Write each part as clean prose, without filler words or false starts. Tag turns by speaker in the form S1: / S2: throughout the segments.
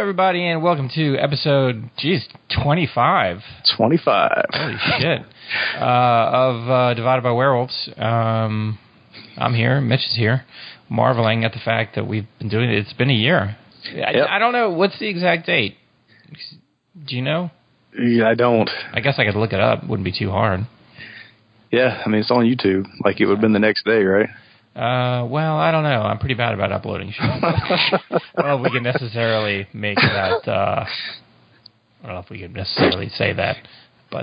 S1: everybody, and welcome to episode, 25.
S2: 25.
S1: Holy shit. Of Divided by Werewolves. I'm here, Mitch is here, marveling at the fact that we've been doing it. It's been a year.
S2: Yep.
S1: I don't know, what's the exact date? Do you know?
S2: Yeah, I don't.
S1: I guess I could look it up. Wouldn't be too hard.
S2: Yeah, I mean, it's on YouTube. Like, it would have been the next day, right?
S1: Well, I don't know. I'm pretty bad about uploading shit. Well, we can necessarily make that, I don't know if we can necessarily say that, but,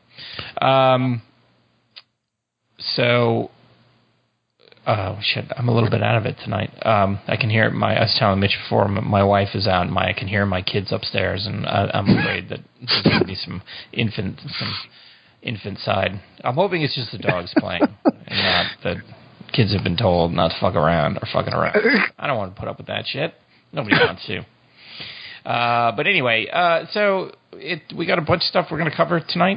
S1: shit, I'm a little bit out of it tonight. I can hear I was telling Mitch before, my wife is out, and I can hear my kids upstairs, and I'm afraid that there's going to be some infant side. I'm hoping it's just the dogs playing, and not that kids have been told not to fuck around or fucking around. I don't want to put up with that shit. Nobody wants to. But anyway, we got a bunch of stuff we're going to cover tonight.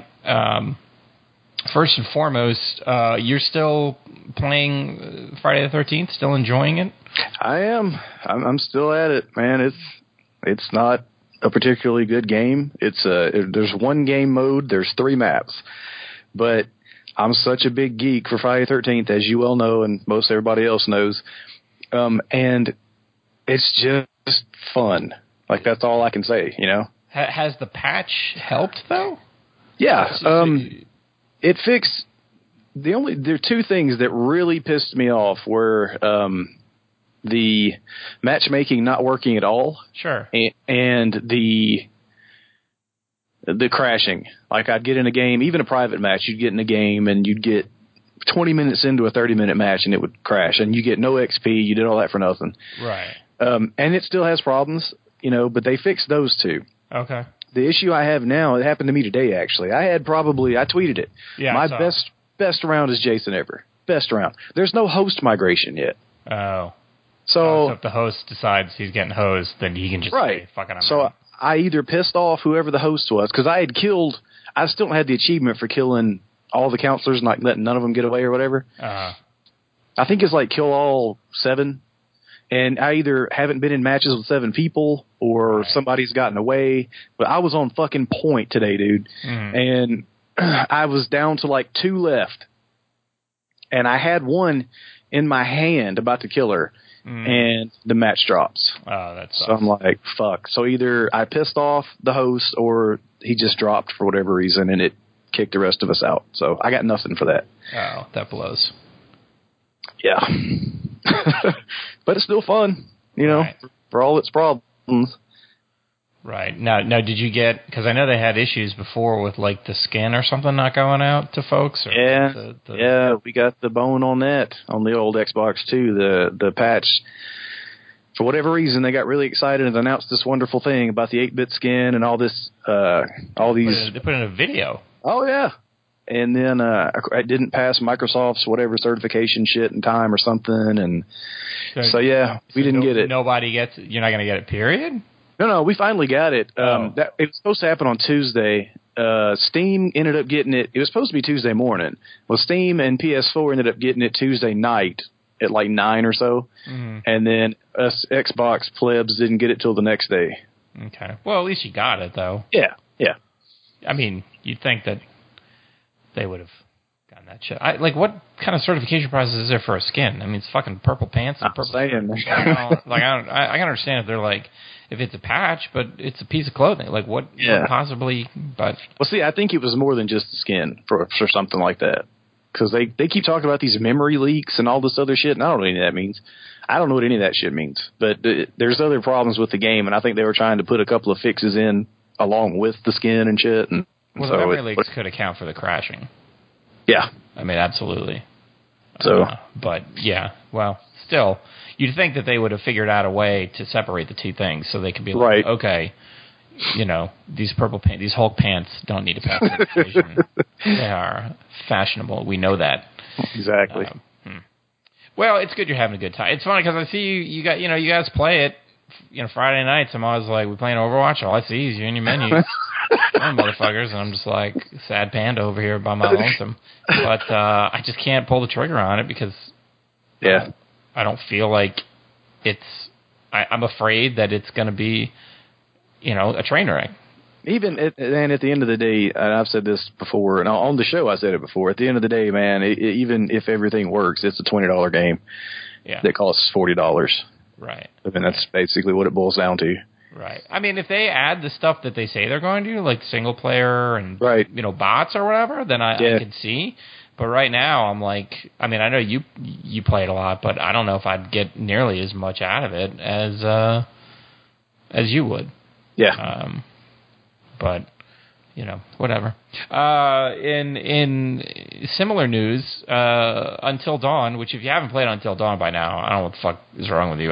S1: First and foremost, you're still playing Friday the 13th, still enjoying it?
S2: I am. I'm still at it, man. It's not a particularly good game. There's one game mode, there's 3 maps. But I'm such a big geek for Friday the 13th, as you well know, and most everybody else knows. And it's just fun. Like, that's all I can say, you know?
S1: Has the patch helped, though?
S2: Yeah. It fixed there are 2 things that really pissed me off were the matchmaking not working at all.
S1: Sure.
S2: And the crashing. Like, I'd get in a game, even a private match, you'd get in a game and you'd get 20 minutes into a 30-minute match and it would crash and you get no XP, you did all that for nothing.
S1: Right.
S2: And it still has problems, you know, but they fixed those 2.
S1: Okay.
S2: The issue I have now, it happened to me today, actually. I tweeted it.
S1: Yeah,
S2: my best round is Jason ever. Best round. There's no host migration yet.
S1: Oh.
S2: So
S1: if the host decides he's getting hosed, then he can just say, fucking, I'm
S2: So
S1: out.
S2: I either pissed off whoever the host was, because I still had the achievement for killing all the counselors and like letting none of them get away or whatever.
S1: Uh-huh.
S2: I think it's like kill all 7. And I either haven't been in matches with 7 people or somebody's gotten away. But I was on fucking point today, dude.
S1: Mm-hmm.
S2: And I was down to like 2 left. And I had one in my hand about to kill her. And the match drops.
S1: Oh, that sucks.
S2: So I'm like, fuck. So either I pissed off the host or he just dropped for whatever reason and it kicked the rest of us out. So I got nothing for that.
S1: Oh, that blows.
S2: Yeah. But it's still fun, you know, for all its problems.
S1: Right. Now, did you get, because I know they had issues before with like the skin or something not going out to folks? Or
S2: yeah, we got the bone on that on the old Xbox too, the patch. For whatever reason, they got really excited and announced this wonderful thing about the 8-bit skin and all this, all these.
S1: They put in a video.
S2: Oh, yeah. And then I didn't pass Microsoft's whatever certification shit in time or something. And so we didn't get it.
S1: Nobody gets it? You're not going to get it, period?
S2: No, we finally got it. It was supposed to happen on Tuesday. Steam ended up getting it. It was supposed to be Tuesday morning. Well, Steam and PS4 ended up getting it Tuesday night at like 9 or so. Mm-hmm. And then us Xbox plebs didn't get it till the next day.
S1: Okay. Well, at least you got it, though.
S2: Yeah.
S1: I mean, you'd think that they would have gotten that shit. What kind of certification process is there for a skin? I mean, it's fucking purple pants and purple. I can understand if they're like, if it's a patch, but it's a piece of clothing. Like, what possibly? But
S2: well, see, I think it was more than just the skin for something like that, because they keep talking about these memory leaks and all this other shit, and I don't know what any of that means. I don't know what any of that shit means. But there's other problems with the game, and I think they were trying to put a couple of fixes in along with the skin and shit. And
S1: well, the memory leaks could account for the crashing.
S2: Yeah.
S1: I mean, absolutely.
S2: So,
S1: but yeah, well, still, you'd think that they would have figured out a way to separate the 2 things so they could be like, okay, you know, these these Hulk pants don't need a pass certification. They are fashionable. We know that.
S2: Exactly.
S1: Well, it's good you're having a good time. It's funny because I see you guys play it, Friday nights. I'm always like, we playing Overwatch. All I see is you and your menus. Motherfuckers, and I'm just like sad panda over here by my lonesome. But I just can't pull the trigger on it because I don't feel like I'm afraid that it's going to be a train wreck.
S2: And at the end of the day, and I've said this before, and on the show I said it before. At the end of the day, man, even if everything works, it's a $20 game that costs $40.
S1: Right.
S2: I mean, that's basically what it boils down to.
S1: Right. I mean, if they add the stuff that they say they're going to do, like single player and bots or whatever, then I can see. But right now, I'm like, I mean, I know you play it a lot, but I don't know if I'd get nearly as much out of it as you would.
S2: Yeah.
S1: But whatever. In similar news, Until Dawn, which if you haven't played Until Dawn by now, I don't know what the fuck is wrong with you.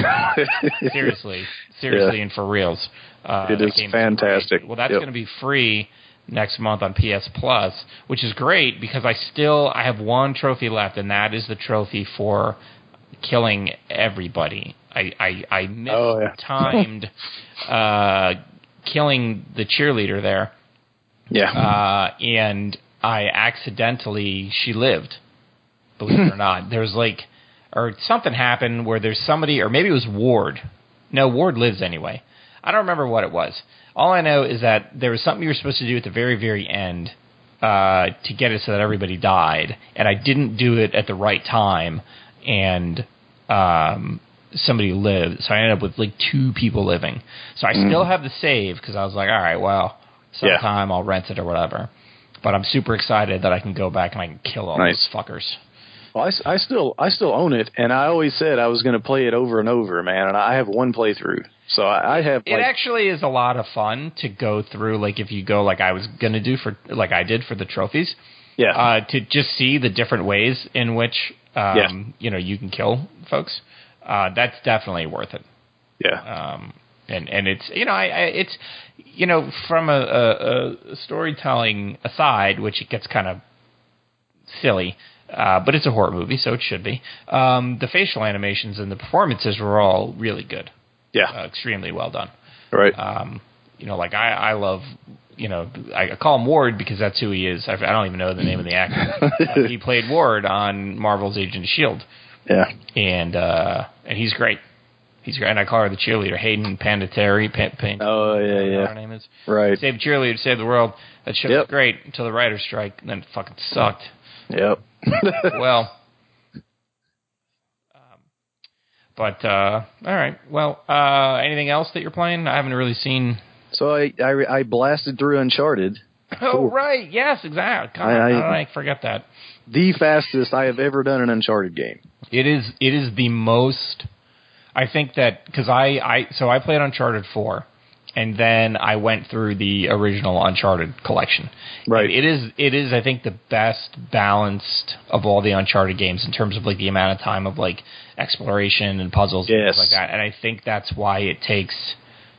S1: Seriously, and for reals.
S2: It is fantastic.
S1: Well, that's going to be free next month on PS Plus, which is great because I have one trophy left, and that is the trophy for killing everybody. I mistimed killing the cheerleader there.
S2: Yeah.
S1: And I accidentally, she lived, believe it or not. There's or something happened where there's somebody, or maybe it was Ward. No, Ward lives anyway. I don't remember what it was. All I know is that there was something you were supposed to do at the very, very end to get it so that everybody died, and I didn't do it at the right time, and somebody lived. So I ended up with 2 people living. So I still have the save because I was like, all right, well, sometime I'll rent it or whatever. But I'm super excited that I can go back and I can kill all those fuckers.
S2: Well, I still own it, and I always said I was going to play it over and over, man. And I have one playthrough, so I have.
S1: It actually is a lot of fun to go through. If you go I was going to do for I did for the trophies.
S2: Yeah.
S1: To just see the different ways in which you can kill folks. That's definitely worth it.
S2: Yeah.
S1: And it's it's from a storytelling aside, which it gets kind of silly, but it's a horror movie, so it should be. The facial animations and the performances were all really good.
S2: Yeah,
S1: extremely well done.
S2: Right.
S1: I love. I call him Ward because that's who he is. I don't even know the name of the actor. He played Ward on Marvel's Agent of S.H.I.E.L.D.
S2: Yeah.
S1: And he's great. He's great. And I call her the cheerleader, Hayden Panettiere.
S2: Oh, yeah.
S1: Her name is.
S2: Right.
S1: Save the cheerleader, save the world. That shit was great until the writer's strike, and then it fucking sucked.
S2: Yep.
S1: Well. All right. Well, anything else that you're playing? I haven't really seen.
S2: So I blasted through Uncharted.
S1: Oh, right. Yes, exactly. God, how did I forget that?
S2: The fastest I have ever done an Uncharted game.
S1: It is the most. I think that because I played Uncharted 4, and then I went through the original Uncharted collection.
S2: Right.
S1: And it is I think the best balanced of all the Uncharted games in terms of the amount of time of exploration and puzzles and things like that. And I think that's why it takes.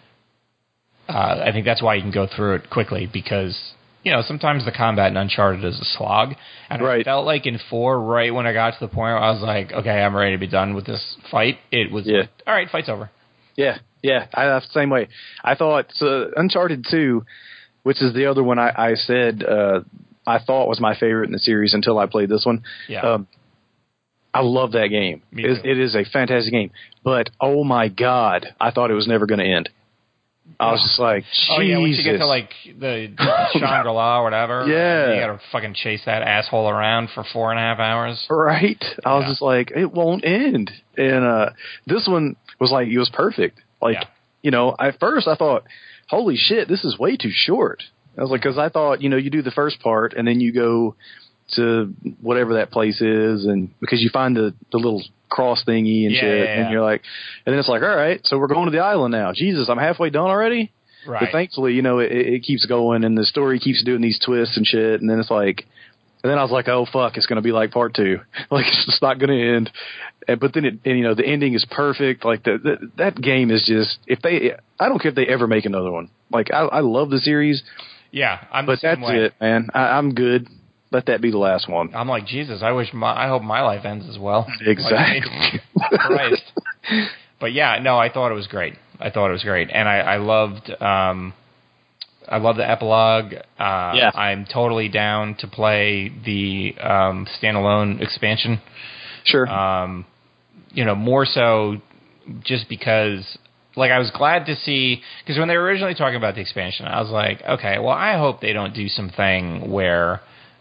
S1: I think that's why you can go through it quickly because. Sometimes the combat in Uncharted is a slog. And I felt like in 4, right when I got to the point where I was like, okay, I'm ready to be done with this fight, it was all right, fight's over.
S2: Yeah, I the same way. I thought Uncharted 2, which is the other one I said I thought was my favorite in the series until I played this one.
S1: Yeah.
S2: I love that game. It is a fantastic game. But, oh, my God, I thought it was never going to end. I was just like, Jesus.
S1: Oh, yeah, once you get to, the Shangri-La or whatever.
S2: Yeah.
S1: You got to fucking chase that asshole around for 4.5 hours.
S2: Right. I was just like, it won't end. And this one was it was perfect. At first I thought, holy shit, this is way too short. I was like, because I thought, you do the first part and then you go to whatever that place is, and because you find the little cross thingy and shit, and you're like, and then it's like, all right, so we're going to the island now. Jesus, I'm halfway done already.
S1: Right.
S2: But thankfully, it keeps going, and the story keeps doing these twists and shit, and then it's like, and then I was like, oh fuck, it's going to be like part 2, it's just not going to end. But then the ending is perfect. That game is just I don't care if they ever make another one. I love the series.
S1: Yeah,
S2: but that's it, man. I'm good. Let that be the last one.
S1: I'm like, Jesus, I hope my life ends as well.
S2: Exactly.
S1: Christ. But yeah, no, I thought it was great. And I loved the epilogue. I'm totally down to play the standalone expansion.
S2: Sure.
S1: More so just because like, I was glad to see, because when they were originally talking about the expansion, I was like, okay, well, I hope they don't do something where,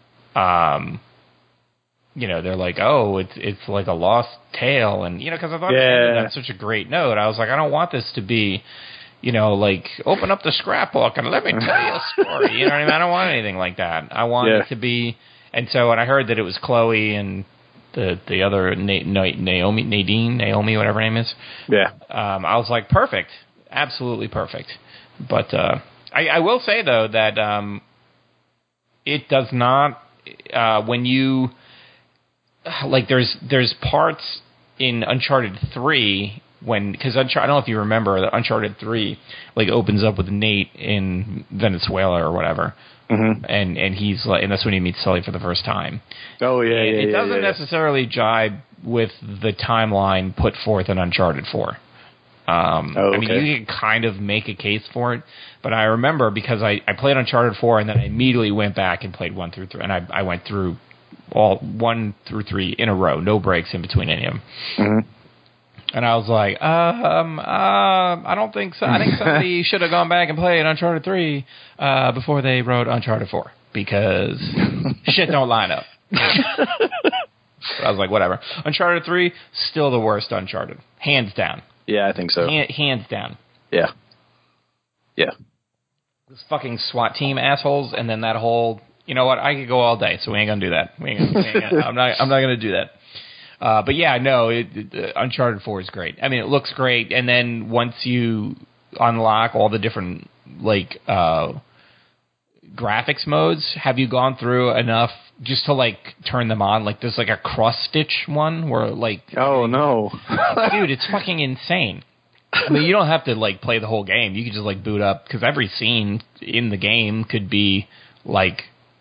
S1: you know, they're like, oh, it's like a lost tale, and, you know, because I thought it ended on such a great note. I was like, I don't want this to be, you know, like, open up the scrapbook and let me tell you a story. You know what I mean? I don't want anything like that. I want it to be, and so when I heard that it was Chloe and the other Naomi, whatever her name is.
S2: Yeah.
S1: I was like, perfect, absolutely perfect. But I will say though that it does not when you like there's parts in Uncharted 3 because I don't know if you remember that Uncharted 3 like opens up with Nate in Venezuela or whatever. Mm-hmm. And he's like, and that's when he meets Sully for the first time.
S2: Oh yeah,
S1: and it doesn't necessarily jibe with the timeline put forth in Uncharted 4. I mean, you can kind of make a case for it, but I remember because I played Uncharted 4 and then I immediately went back and played 1 through 3, and I went through all 1 through 3 in a row, no breaks in between any of them. Mm-hmm. And I was like, I don't think so. I think somebody should have gone back and played Uncharted 3 before they wrote Uncharted 4 because shit don't line up. I was like, whatever. Uncharted 3, still the worst Uncharted. Hands down.
S2: Yeah, I think so.
S1: Hands down.
S2: Yeah. Yeah.
S1: This fucking SWAT team assholes, and then that whole, you know what, I could go all day, so we ain't going to do that. I'm not going to do that. But yeah, no, Uncharted 4 is great. I mean, it looks great, and then once you unlock all the different, like, graphics modes, have you gone through enough just to, like, turn them on? Like, there's, like, a cross-stitch one where, like...
S2: Oh, no.
S1: Dude, it's fucking insane. I mean, you don't have to, like, play the whole game. You could just, like, boot up, because every scene in the game could be, like...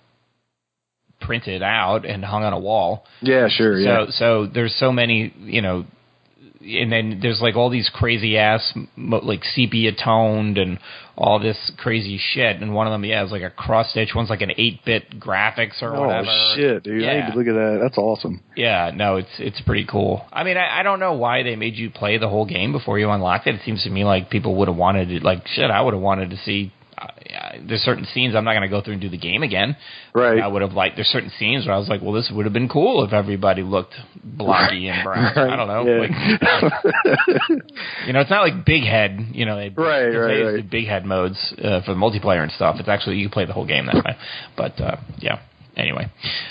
S1: printed out and hung on a wall.
S2: Yeah, sure. Yeah.
S1: So there's so many, you know, and then there's like all these crazy ass like sepia toned and all this crazy shit. And one of them, is like a cross stitch. One's like an 8-bit graphics or whatever.
S2: Oh shit, dude! Yeah. I need to look at that. That's awesome.
S1: Yeah, no, it's pretty cool. I mean, I don't know why they made you play the whole game before you unlocked it. It seems to me like people would have wanted it. Like shit, I would have wanted to see. There's certain scenes I'm not going to go through and do the game again.
S2: Right.
S1: I would have liked. There's certain scenes where I was like, well, this would have been cool if everybody looked blocky and brown. Right. I don't know.
S2: Yeah.
S1: Like, you know, it's not like Big Head. You know, they
S2: right.
S1: the Big Head modes for the multiplayer and stuff. It's actually you can play the whole game that way. But yeah. Anyway,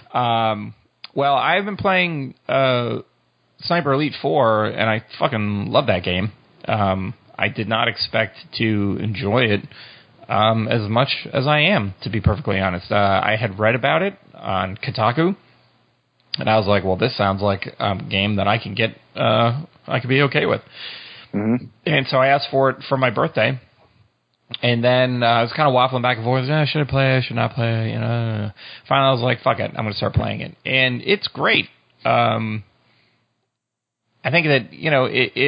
S1: well, I've been playing Sniper Elite 4, and I fucking love that game. I did not expect to enjoy it. As much as I am, to be perfectly honest. I had read about it on Kotaku, and I was like, well, this sounds like a game that I can get, I could be okay with. Mm-hmm. And so I asked for it for my birthday, and then I was kind of waffling back and forth, should I play it, should not play it, you know. Finally, I was like, fuck it, I'm going to start playing it. And it's great. I think that, you know,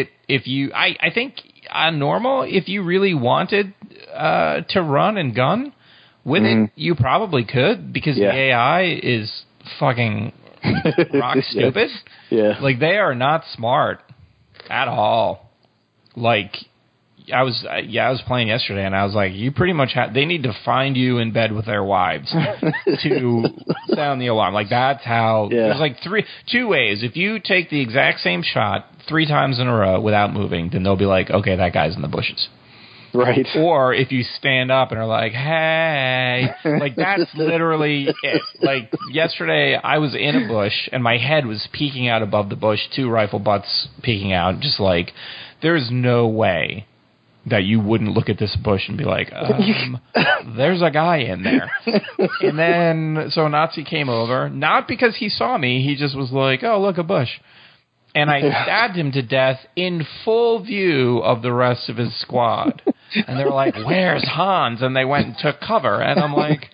S1: I think on normal, if you really wanted to run and gun with it, you probably could, because the AI is fucking rock stupid.
S2: Yeah.
S1: Like, they are not smart at all. Like, I was playing yesterday, and I was like, you pretty much they need to find you in bed with their wives to sound the alarm. Like, that's how, there's like two ways. If you take the exact same shot 3 times in a row without moving, then they'll be like, okay, that guy's in the bushes.
S2: Right.
S1: Or if you stand up and are like, hey, like, that's literally it. Like, yesterday I was in a bush and my head was peeking out above the bush, 2 rifle butts peeking out, just like, there's no way that you wouldn't look at this bush and be like, there's a guy in there. And then, so Nazi came over, not because he saw me, he just was like, oh, look, a bush. And I stabbed him to death in full view of the rest of his squad. And they were like, where's Hans? And they went and took cover. And I'm like,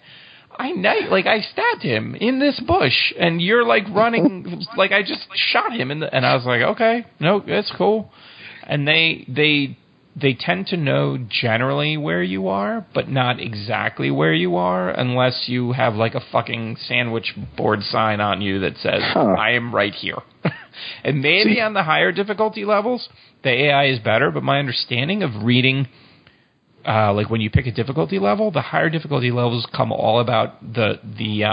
S1: I stabbed him in this bush. And you're like running, like I just shot him. And I was like, okay, no, it's cool. And they tend to know generally where you are, but not exactly where you are, unless you have like a fucking sandwich board sign on you that says, I am right here. And maybe on the higher difficulty levels, the AI is better, but my understanding of reading, like when you pick a difficulty level, the higher difficulty levels come all about the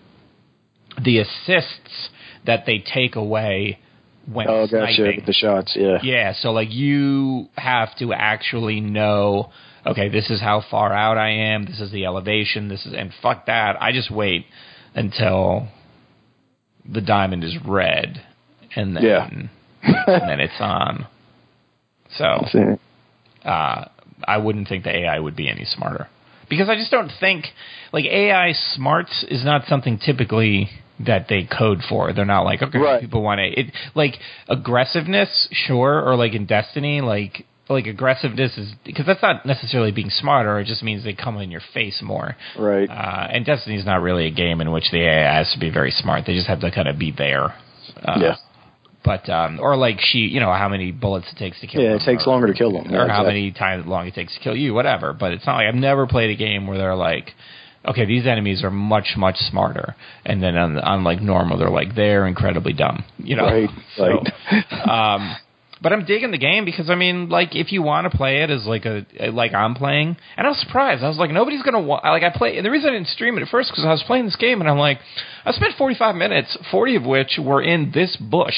S1: assists that they take away when sniping.
S2: Gotcha, with the shots, yeah.
S1: Yeah, so like you have to actually know, okay, this is how far out I am, this is the elevation, and fuck that, I just wait until the diamond is red, and then and then it's on. So I wouldn't think the AI would be any smarter, because I just don't think, like, AI smarts is not something typically that they code for. They're not like, okay, people want it. Like aggressiveness, sure, or like in Destiny, like aggressiveness is, because that's not necessarily being smarter. It just means they come in your face more.
S2: Right.
S1: And Destiny is not really a game in which the AI has to be very smart. They just have to kind of be there. But or like how many bullets it takes to kill them.
S2: Yeah, it takes longer to kill them.
S1: Or how many times long it takes to kill you, whatever. But it's not like, I've never played a game where they're like, okay, these enemies are much, much smarter. And then on like normal, they're incredibly dumb.
S2: Right,
S1: right. But I'm digging the game because, I mean, like, if you want to play it as like I'm playing, and I was surprised. I was like, nobody's going to and the reason I didn't stream it at first because I was playing this game and I'm like, I spent 45 minutes, 40 of which were in this bush,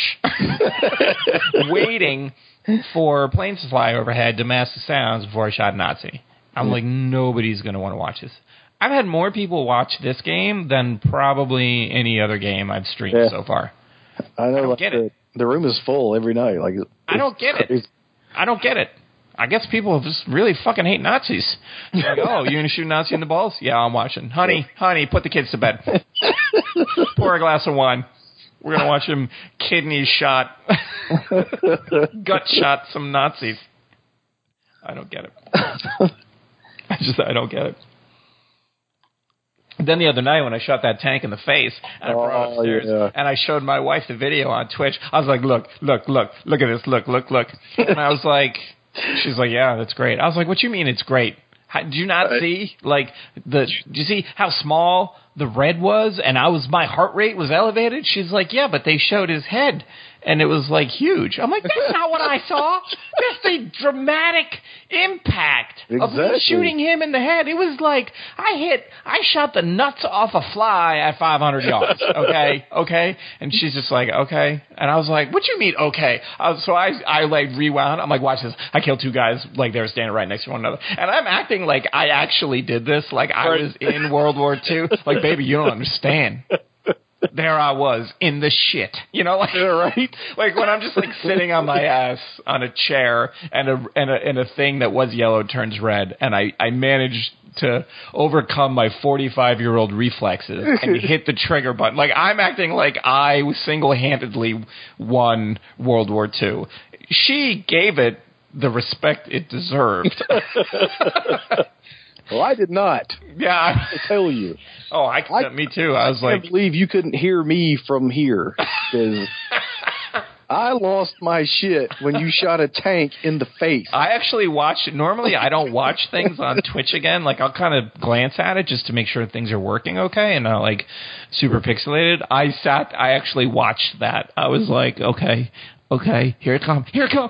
S1: waiting for planes to fly overhead to mask the sounds before I shot a Nazi. I'm like, nobody's going to want to watch this. I've had more people watch this game than probably any other game I've streamed so far.
S2: I know.
S1: I don't get it.
S2: The room is full every night. Like,
S1: I don't get it. I don't get it. I guess people just really fucking hate Nazis. Like, oh, you gonna shoot a Nazi in the balls? Yeah, I'm watching. Honey, put the kids to bed. Pour a glass of wine. We're gonna watch him kidney shot, gut shot some Nazis. I don't get it. I don't get it. Then the other night when I shot that tank in the face and I brought it upstairs and I showed my wife the video on Twitch, I was like, look at this, look. And I was like, she's like, yeah, that's great. I was like, what you mean it's great? Did you not see, like, did you see how small the red was and my heart rate was elevated? She's like, yeah, but they showed his head and it was like huge. I'm like, that's not what I saw. That's the dramatic impact of me shooting him in the head. It was like I shot the nuts off a fly at 500 yards. Okay. And she's just like, okay. And I was like, what you mean, okay? So I like rewound. I'm like, watch this. I killed two guys like they were standing right next to one another, and I'm acting like I actually did this, like I was in World War II. Like, baby, you don't understand. There I was in the shit, like, right? Like when I'm just like sitting on my ass on a chair and a thing that was yellow turns red, and I managed to overcome my 45-year-old reflexes and hit the trigger button. Like, I'm acting like I single-handedly won World War II. She gave it the respect it deserved.
S2: Well, I did not.
S1: Yeah,
S2: I tell you.
S1: Oh, me too. I was like,
S2: I can't believe you couldn't hear me from here, because I lost my shit when you shot a tank in the face.
S1: I actually watched it. Normally, I don't watch things on Twitch again. Like, I'll kind of glance at it just to make sure things are working okay and not like super pixelated. I actually watched that. I was like, okay, here it comes.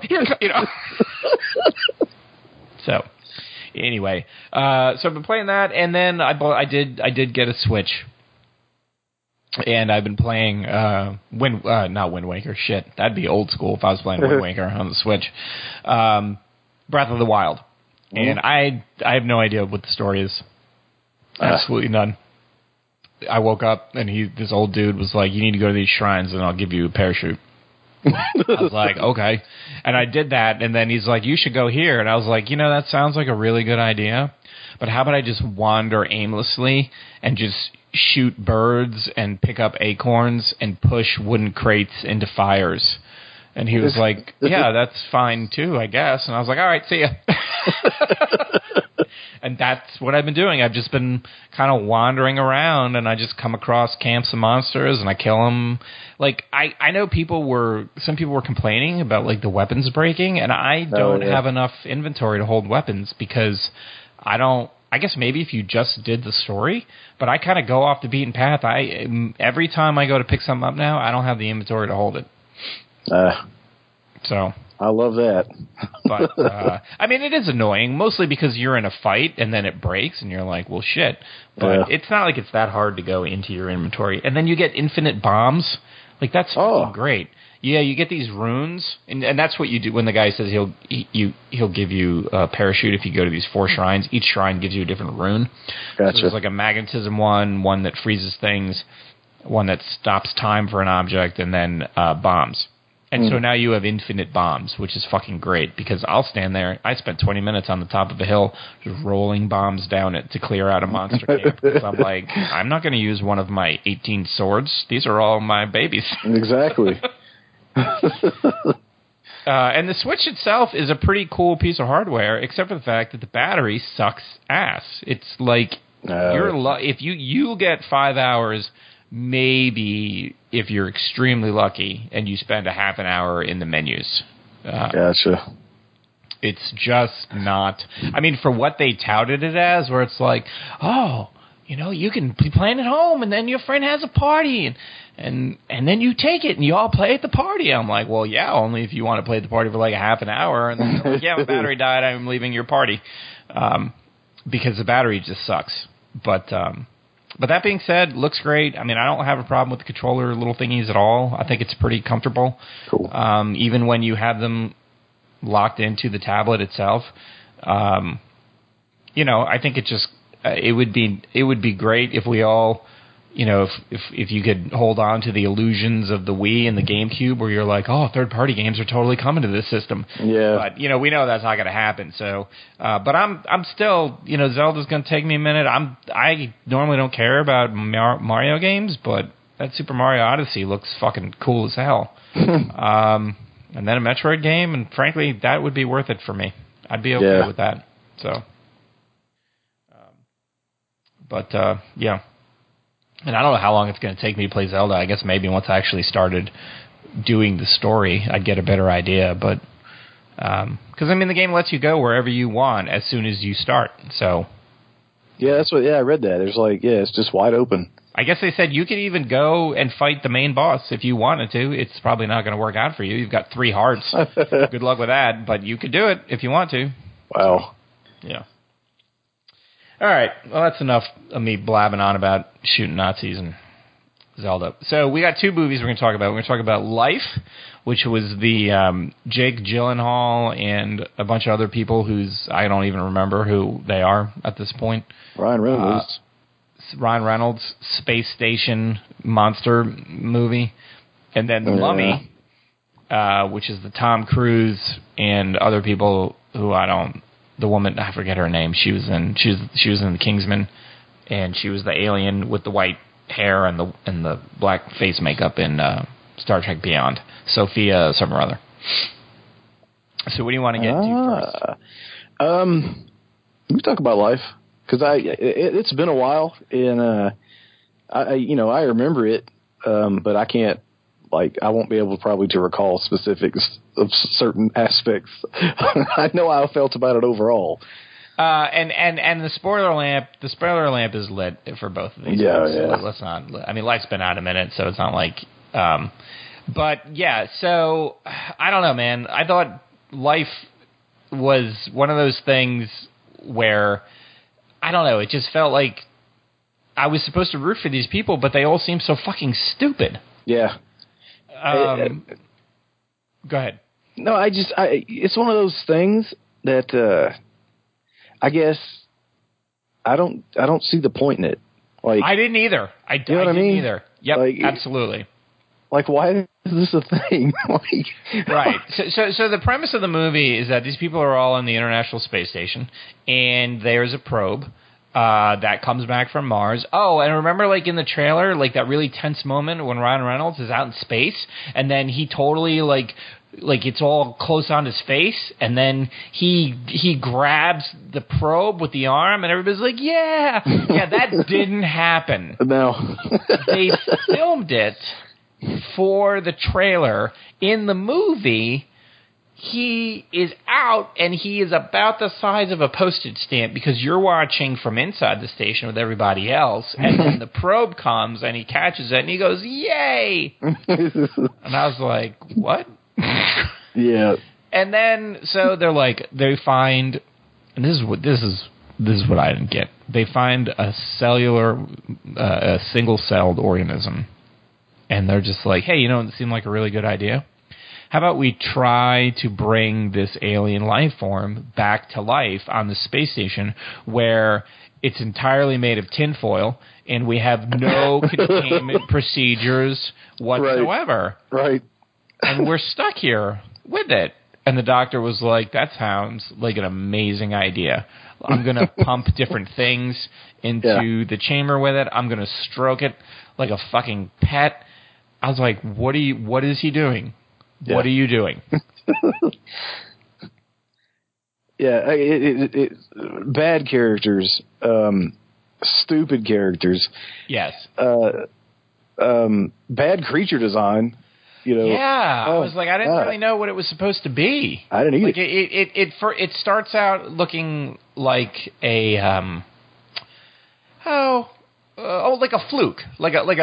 S1: So. Anyway, so I've been playing that, and then I did get a Switch, and I've been playing not Wind Waker. Shit, that'd be old school if I was playing Wind Waker on the Switch. Breath of the Wild, and I have no idea what the story is. Absolutely none. I woke up and this old dude was like, "You need to go to these shrines, and I'll give you a parachute." I was like, okay. And I did that, and then he's like, you should go here. And I was like, that sounds like a really good idea, but how about I just wander aimlessly and just shoot birds and pick up acorns and push wooden crates into fires? And he was like, yeah, that's fine too, I guess. And I was like, all right, see ya. And that's what I've been doing. I've just been kind of wandering around, and I just come across camps of monsters, and I kill them. Like, I know some people were complaining about, like, the weapons breaking, and I don't have enough inventory to hold weapons because I guess maybe if you just did the story, but I kind of go off the beaten path. Every time I go to pick something up now, I don't have the inventory to hold it. So
S2: I love that.
S1: but I mean, it is annoying, mostly because you're in a fight and then it breaks and you're like, well, shit. But it's not like it's that hard to go into your inventory. And then you get infinite bombs. Like, that's fucking great. Yeah, you get these runes, and that's what you do when the guy says he'll give you a parachute if you go to these 4 shrines. Each shrine gives you a different rune.
S2: Gotcha.
S1: So there's like a magnetism one that freezes things, one that stops time for an object, and then bombs. And so now you have infinite bombs, which is fucking great, because I'll stand there. I spent 20 minutes on the top of a hill just rolling bombs down it to clear out a monster camp. Because I'm like, I'm not going to use one of my 18 swords. These are all my babies.
S2: Exactly.
S1: And the Switch itself is a pretty cool piece of hardware, except for the fact that the battery sucks ass. It's like, if you get 5 hours, maybe if you're extremely lucky and you spend a half an hour in the menus.
S2: Gotcha.
S1: It's just not... I mean, for what they touted it as, where it's like, oh, you can be playing at home, and then your friend has a party, and then you take it, and you all play at the party. I'm like, well, yeah, only if you want to play at the party for like a half an hour, and then you're like, yeah, my battery died, I'm leaving your party. Because the battery just sucks. But that being said, looks great. I mean, I don't have a problem with the controller little thingies at all. I think it's pretty comfortable.
S2: Cool.
S1: Even when you have them locked into the tablet itself. I think it would be great if we all, if you could hold on to the illusions of the Wii and the GameCube, where you're like, oh, third-party games are totally coming to this system.
S2: Yeah.
S1: But we know that's not going to happen. So, but I'm still, Zelda's going to take me a minute. I normally don't care about Mario games, but that Super Mario Odyssey looks fucking cool as hell. And then a Metroid game, and frankly, that would be worth it for me. I'd be okay with that. So. Yeah. And I don't know how long it's going to take me to play Zelda. I guess maybe once I actually started doing the story, I'd get a better idea. But because the game lets you go wherever you want as soon as you start. So
S2: yeah, that's what. Yeah, I read that. There's it's just wide open.
S1: I guess they said you could even go and fight the main boss if you wanted to. It's probably not going to work out for you. You've got 3 hearts. Good luck with that. But you could do it if you want to.
S2: Wow.
S1: Yeah. All right, well, that's enough of me blabbing on about shooting Nazis and Zelda. So we got 2 movies we're going to talk about. We're going to talk about Life, which was the Jake Gyllenhaal and a bunch of other people whose I don't even remember who they are at this point.
S2: Ryan
S1: Reynolds, Space Station monster movie. And then The Mummy, which is the Tom Cruise and other people who the woman, I forget her name. She was in The Kingsman, and she was the alien with the white hair and the black face makeup in Star Trek Beyond. Sophia something or other. So what do you want to get into first?
S2: Let me talk about Life, because it's been a while, and I remember it, but I can't. I won't be able probably to recall specifics of certain aspects. I know how I felt about it overall.
S1: And the spoiler lamp is lit for both of these.
S2: Yeah,
S1: things,
S2: yeah.
S1: So let's not. Life's been out a minute, so it's not like. But yeah, so I don't know, man. I thought Life was one of those things where I don't know. It just felt like I was supposed to root for these people, but they all seem so fucking stupid.
S2: Yeah.
S1: Go ahead.
S2: No, it's one of those things that I guess I don't see the point in it.
S1: I didn't either. I didn't either. Yep, absolutely.
S2: Why is this a thing?
S1: Right. So the premise of the movie is that these people are all on the International Space Station, and there's a probe that comes back from Mars. Oh, and remember, in the trailer, that really tense moment when Ryan Reynolds is out in space, and then he totally, it's all close on his face, and then he grabs the probe with the arm, and everybody's like, yeah, that didn't happen.
S2: No.
S1: They filmed it for the trailer. In the movie, he is out, and he is about the size of a postage stamp because you're watching from inside the station with everybody else, and then the probe comes, and he catches it, and he goes, "Yay!" And I was like, "What?"
S2: Yeah.
S1: And then, so they're like, they find, and this is what I didn't get. They find a single-celled organism, and they're just like, "Hey, it seemed like a really good idea. How about we try to bring this alien life form back to life on the space station where it's entirely made of tinfoil and we have no containment procedures whatsoever.
S2: Right.
S1: And we're stuck here with it." And the doctor was like, "That sounds like an amazing idea. I'm going to pump different things into the chamber with it. I'm going to stroke it like a fucking pet." I was like, what is he doing? Yeah. What are you doing?
S2: Bad characters, stupid characters.
S1: Yes.
S2: Bad creature design.
S1: Yeah, I was like, I didn't really know what it was supposed to be.
S2: I didn't either.
S1: Like it starts out looking like a like a fluke, like a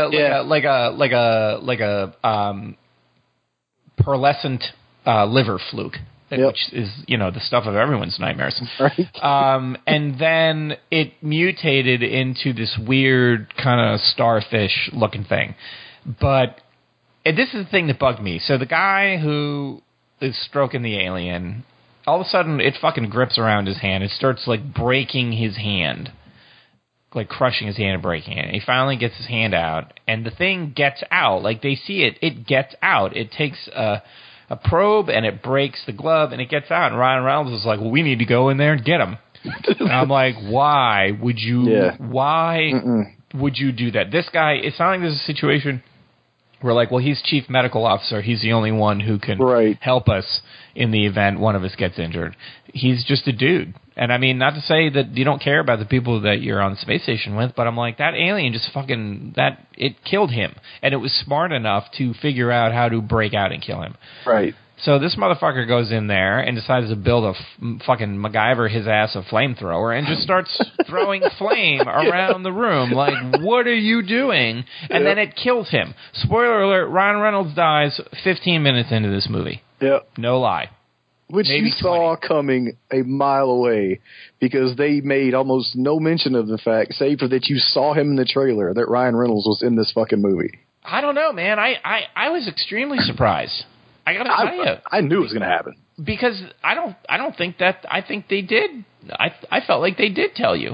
S1: pearlescent liver fluke, which is the stuff of everyone's nightmares.
S2: Right.
S1: And then it mutated into this weird kind of starfish looking thing, but. And this is the thing that bugged me. So the guy who is stroking the alien, all of a sudden it fucking grips around his hand. It starts like breaking his hand, like crushing his hand and breaking it. And he finally gets his hand out, and the thing gets out. Like they see it, it gets out. It takes a probe and it breaks the glove and it gets out. And Ryan Reynolds was like, "Well, we need to go in there and get him." And I'm like, why would you? Yeah. Why would you do that? This guy. It's not like there's a situation. We're like, well, he's chief medical officer. He's the only one who can help us in the event one of us gets injured. He's just a dude. And I mean, not to say that you don't care about the people that you're on the space station with, but I'm like, that alien just it killed him. And it was smart enough to figure out how to break out and kill him.
S2: Right.
S1: So this motherfucker goes in there and decides to build a fucking MacGyver his ass a flamethrower and just starts throwing flame around the room. Like, what are you doing? And then it kills him. Spoiler alert, Ryan Reynolds dies 15 minutes into this movie.
S2: Yep.
S1: No lie.
S2: Which
S1: Maybe
S2: you saw coming a mile away because they made almost no mention of the fact, save for that you saw him in the trailer, that Ryan Reynolds was in this fucking movie.
S1: I don't know, man. I was extremely surprised. I gotta tell you,
S2: I knew it was going to happen
S1: because I don't think that. I think they did. I felt like they did tell you.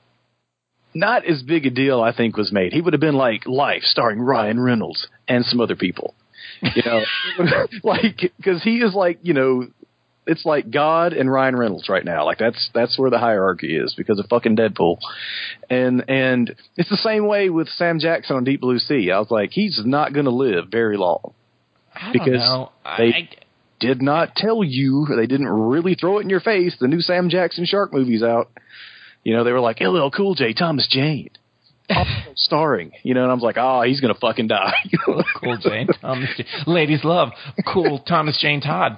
S2: Not as big a deal, I think, was made. He would have been like Life, starring Ryan Reynolds and some other people, like because he is like it's like God and Ryan Reynolds right now. Like that's where the hierarchy is because of fucking Deadpool, and it's the same way with Sam Jackson on Deep Blue Sea. I was like, he's not going to live very long.
S1: I don't know.
S2: They did not tell you. They didn't really throw it in your face. The new Sam Jackson shark movie's out. They were like, LL Cool J, Thomas Jane. Starring. And I was like, he's going to fucking die.
S1: Cool Jane, Thomas Jane. Ladies love cool Thomas Jane Todd.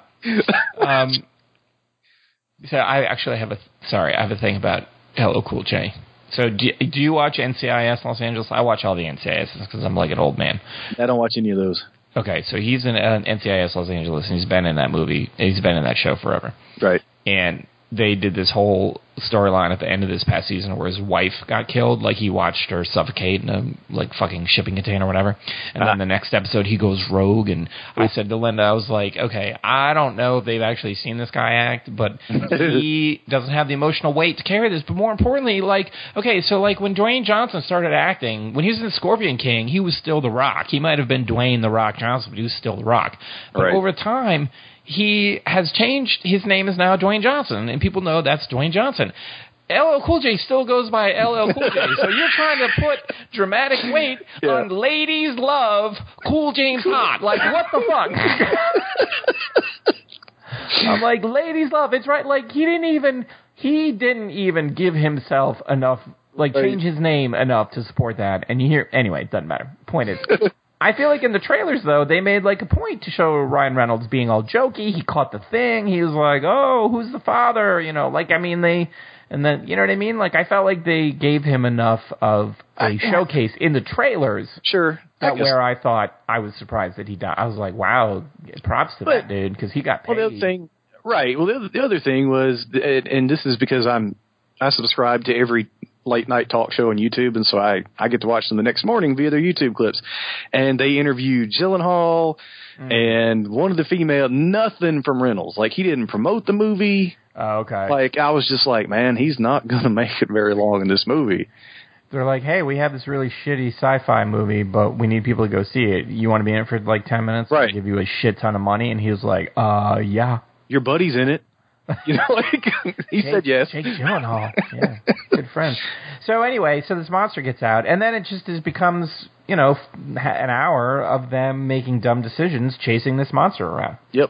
S1: So I actually have a thing about LL Cool J. So do you watch NCIS Los Angeles? I watch all the NCIS because I'm like an old man.
S2: I don't watch any of those.
S1: Okay, so he's in NCIS Los Angeles, and he's been in that movie. He's been in that show forever.
S2: Right.
S1: And they did this whole storyline at the end of this past season where his wife got killed. Like, he watched her suffocate in a, fucking shipping container or whatever. And then the next episode, he goes rogue. And I said to Linda, I was like, okay, I don't know if they've actually seen this guy act, but he doesn't have the emotional weight to carry this. But more importantly, when Dwayne Johnson started acting, when he was in Scorpion King, he was still The Rock. He might have been Dwayne The Rock Johnson, but he was still The Rock. But over time, he has changed. His name is now Dwayne Johnson, and people know that's Dwayne Johnson. LL Cool J still goes by LL Cool J, so you're trying to put dramatic weight on ladies love Cool James Hot. Like, what the fuck? I'm like, ladies love. It's right. Like, he didn't even give himself enough, change his name enough to support that. And anyway, it doesn't matter. Point is, I feel like in the trailers, though, they made like a point to show Ryan Reynolds being all jokey. He caught the thing. He was like, "Oh, who's the father?" You know, like, I mean, and then, you know what I mean? Like, I felt like they gave him enough of a showcase in the trailers.
S2: Sure.
S1: That where I thought, I was surprised that he died. I was like, wow, props to that dude, because he got paid.
S2: Well, the other thing, right. Well, the other thing was, and this is because I subscribe to every late night talk show on YouTube, and so I get to watch them the next morning via their YouTube clips. And they interviewed Gyllenhaal and one of the female, nothing from Reynolds. Like, he didn't promote the movie.
S1: Oh, okay.
S2: Like, I was just like, man, he's not going to make it very long in this movie.
S1: They're like, hey, we have this really shitty sci-fi movie, but we need people to go see it. You want to be in it for like 10 minutes?
S2: Right.
S1: I'll give you a shit ton of money. And he was like, yeah.
S2: Your buddy's in it. You know, like, he said yes.
S1: Jake Gyllenhaal. Yeah, good friend. So anyway, so this monster gets out, and then it just becomes, you know, an hour of them making dumb decisions, chasing this monster around.
S2: Yep.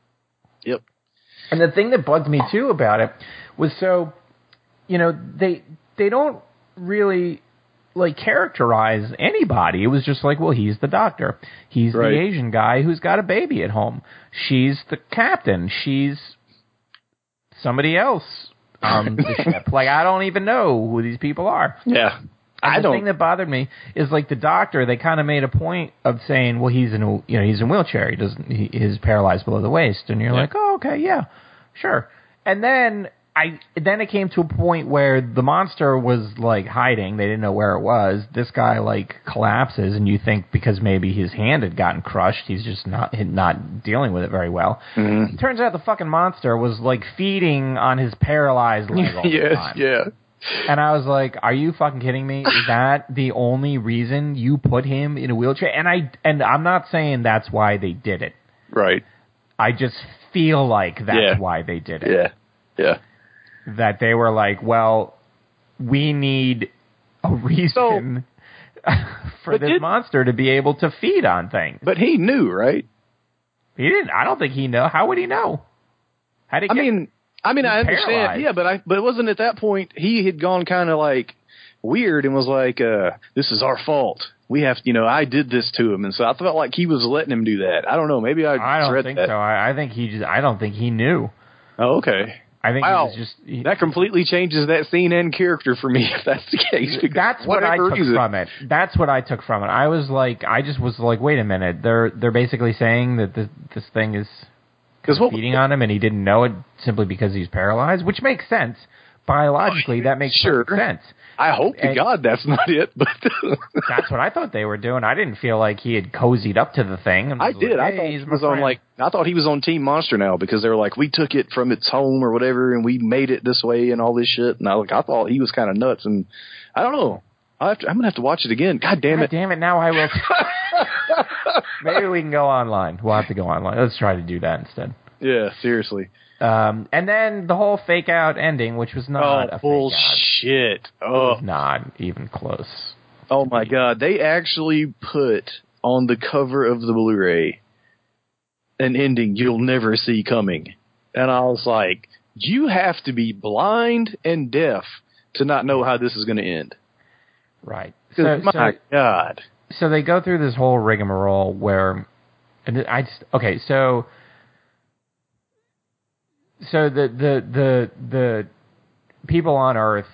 S1: And the thing that bugged me, too, about it was, so, you know, they don't really, like, characterize anybody. It was just like, well, he's the doctor. He's the Asian guy who's got a baby at home. She's the captain. She's somebody else on the ship. Like, I don't even know who these people are.
S2: Yeah.
S1: And the thing that bothered me is, like, the doctor, they kind of made a point of saying, well, he's in a wheelchair. He's paralyzed below the waist. And you're like, oh, okay, yeah, sure. And then it came to a point where the monster was, like, hiding. They didn't know where it was. This guy, like, collapses, and you think because maybe his hand had gotten crushed, he's just not dealing with it very well. Mm-hmm. Turns out the fucking monster was, like, feeding on his paralyzed leg all the time.
S2: Yeah.
S1: And I was like, are you fucking kidding me? Is that the only reason you put him in a wheelchair? And I'm not saying that's why they did it.
S2: Right.
S1: I just feel like that's why they did it.
S2: Yeah.
S1: That they were like, well, we need a reason for this monster to be able to feed on things.
S2: But he knew, right?
S1: He didn't. I don't think he knew. How would he know? I
S2: mean, I understand.
S1: Paralyzed.
S2: Yeah, but it wasn't at that point he had gone kind of like weird and was like, this is our fault. We have, I did this to him. And so I felt like he was letting him do that. I don't know. Maybe I
S1: don't think so. I don't think he knew.
S2: Oh, okay.
S1: I think
S2: it
S1: was just...
S2: that completely changes that scene and character for me, if that's the case.
S1: That's what I took from it. That's what I took from it. I just was like, wait a minute. They're basically saying that this thing is feeding on him and he didn't know it simply because he's paralyzed, which makes sense. Biologically, that makes perfect sense.
S2: I hope to God that's not it, but...
S1: That's what I thought they were doing. I didn't feel like he had cozied up to the thing. And
S2: I did.
S1: Like,
S2: hey, I thought he was on Team Monster now because they were like, we took it from its home or whatever and we made it this way and all this shit. And I thought he was kind of nuts. And I don't know. I'm going to have to watch it again. God damn it.
S1: God damn it. Now I will. Maybe we can go online. We'll have to go online. Let's try to do that instead.
S2: Yeah, seriously.
S1: And then the whole fake out ending, which was not a
S2: bullshit.
S1: Fake out. It was not even close.
S2: Oh my God. They actually put on the cover of the Blu-ray an ending you'll never see coming. And I was like, you have to be blind and deaf to not know how this is going to end.
S1: Right.
S2: My God.
S1: So they go through this whole rigmarole where, So the people on Earth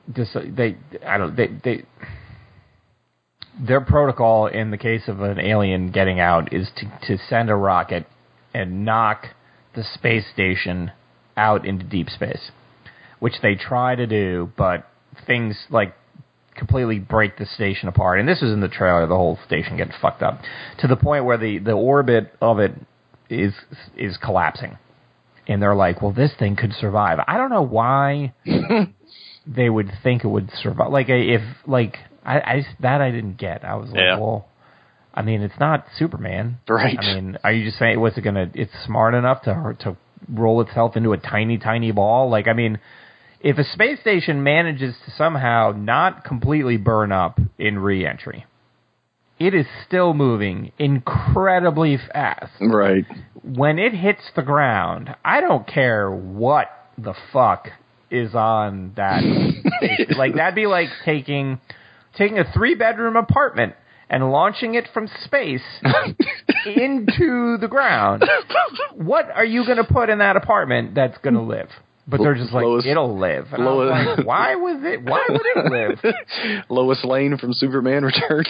S1: their protocol in the case of an alien getting out is to send a rocket and knock the space station out into deep space, which they try to do, but things like completely break the station apart. And this is in the trailer, the whole station gets fucked up to the point where the orbit of it is collapsing. And they're like, well, this thing could survive. I don't know why they would think it would survive. Like, I didn't get. I was like, well, I mean, it's not Superman.
S2: Right.
S1: I mean, are you just saying, it's smart enough to roll itself into a tiny, tiny ball? Like, I mean, if a space station manages to somehow not completely burn up in re-entry, it is still moving incredibly fast.
S2: Right.
S1: When it hits the ground, I don't care what the fuck is on that. Like, that'd be like taking a 3-bedroom apartment and launching it from space into the ground, what are you going to put in that apartment that's going to live? But they're just like, it'll live. And I was like, why would it live?
S2: Lois Lane from Superman Returns.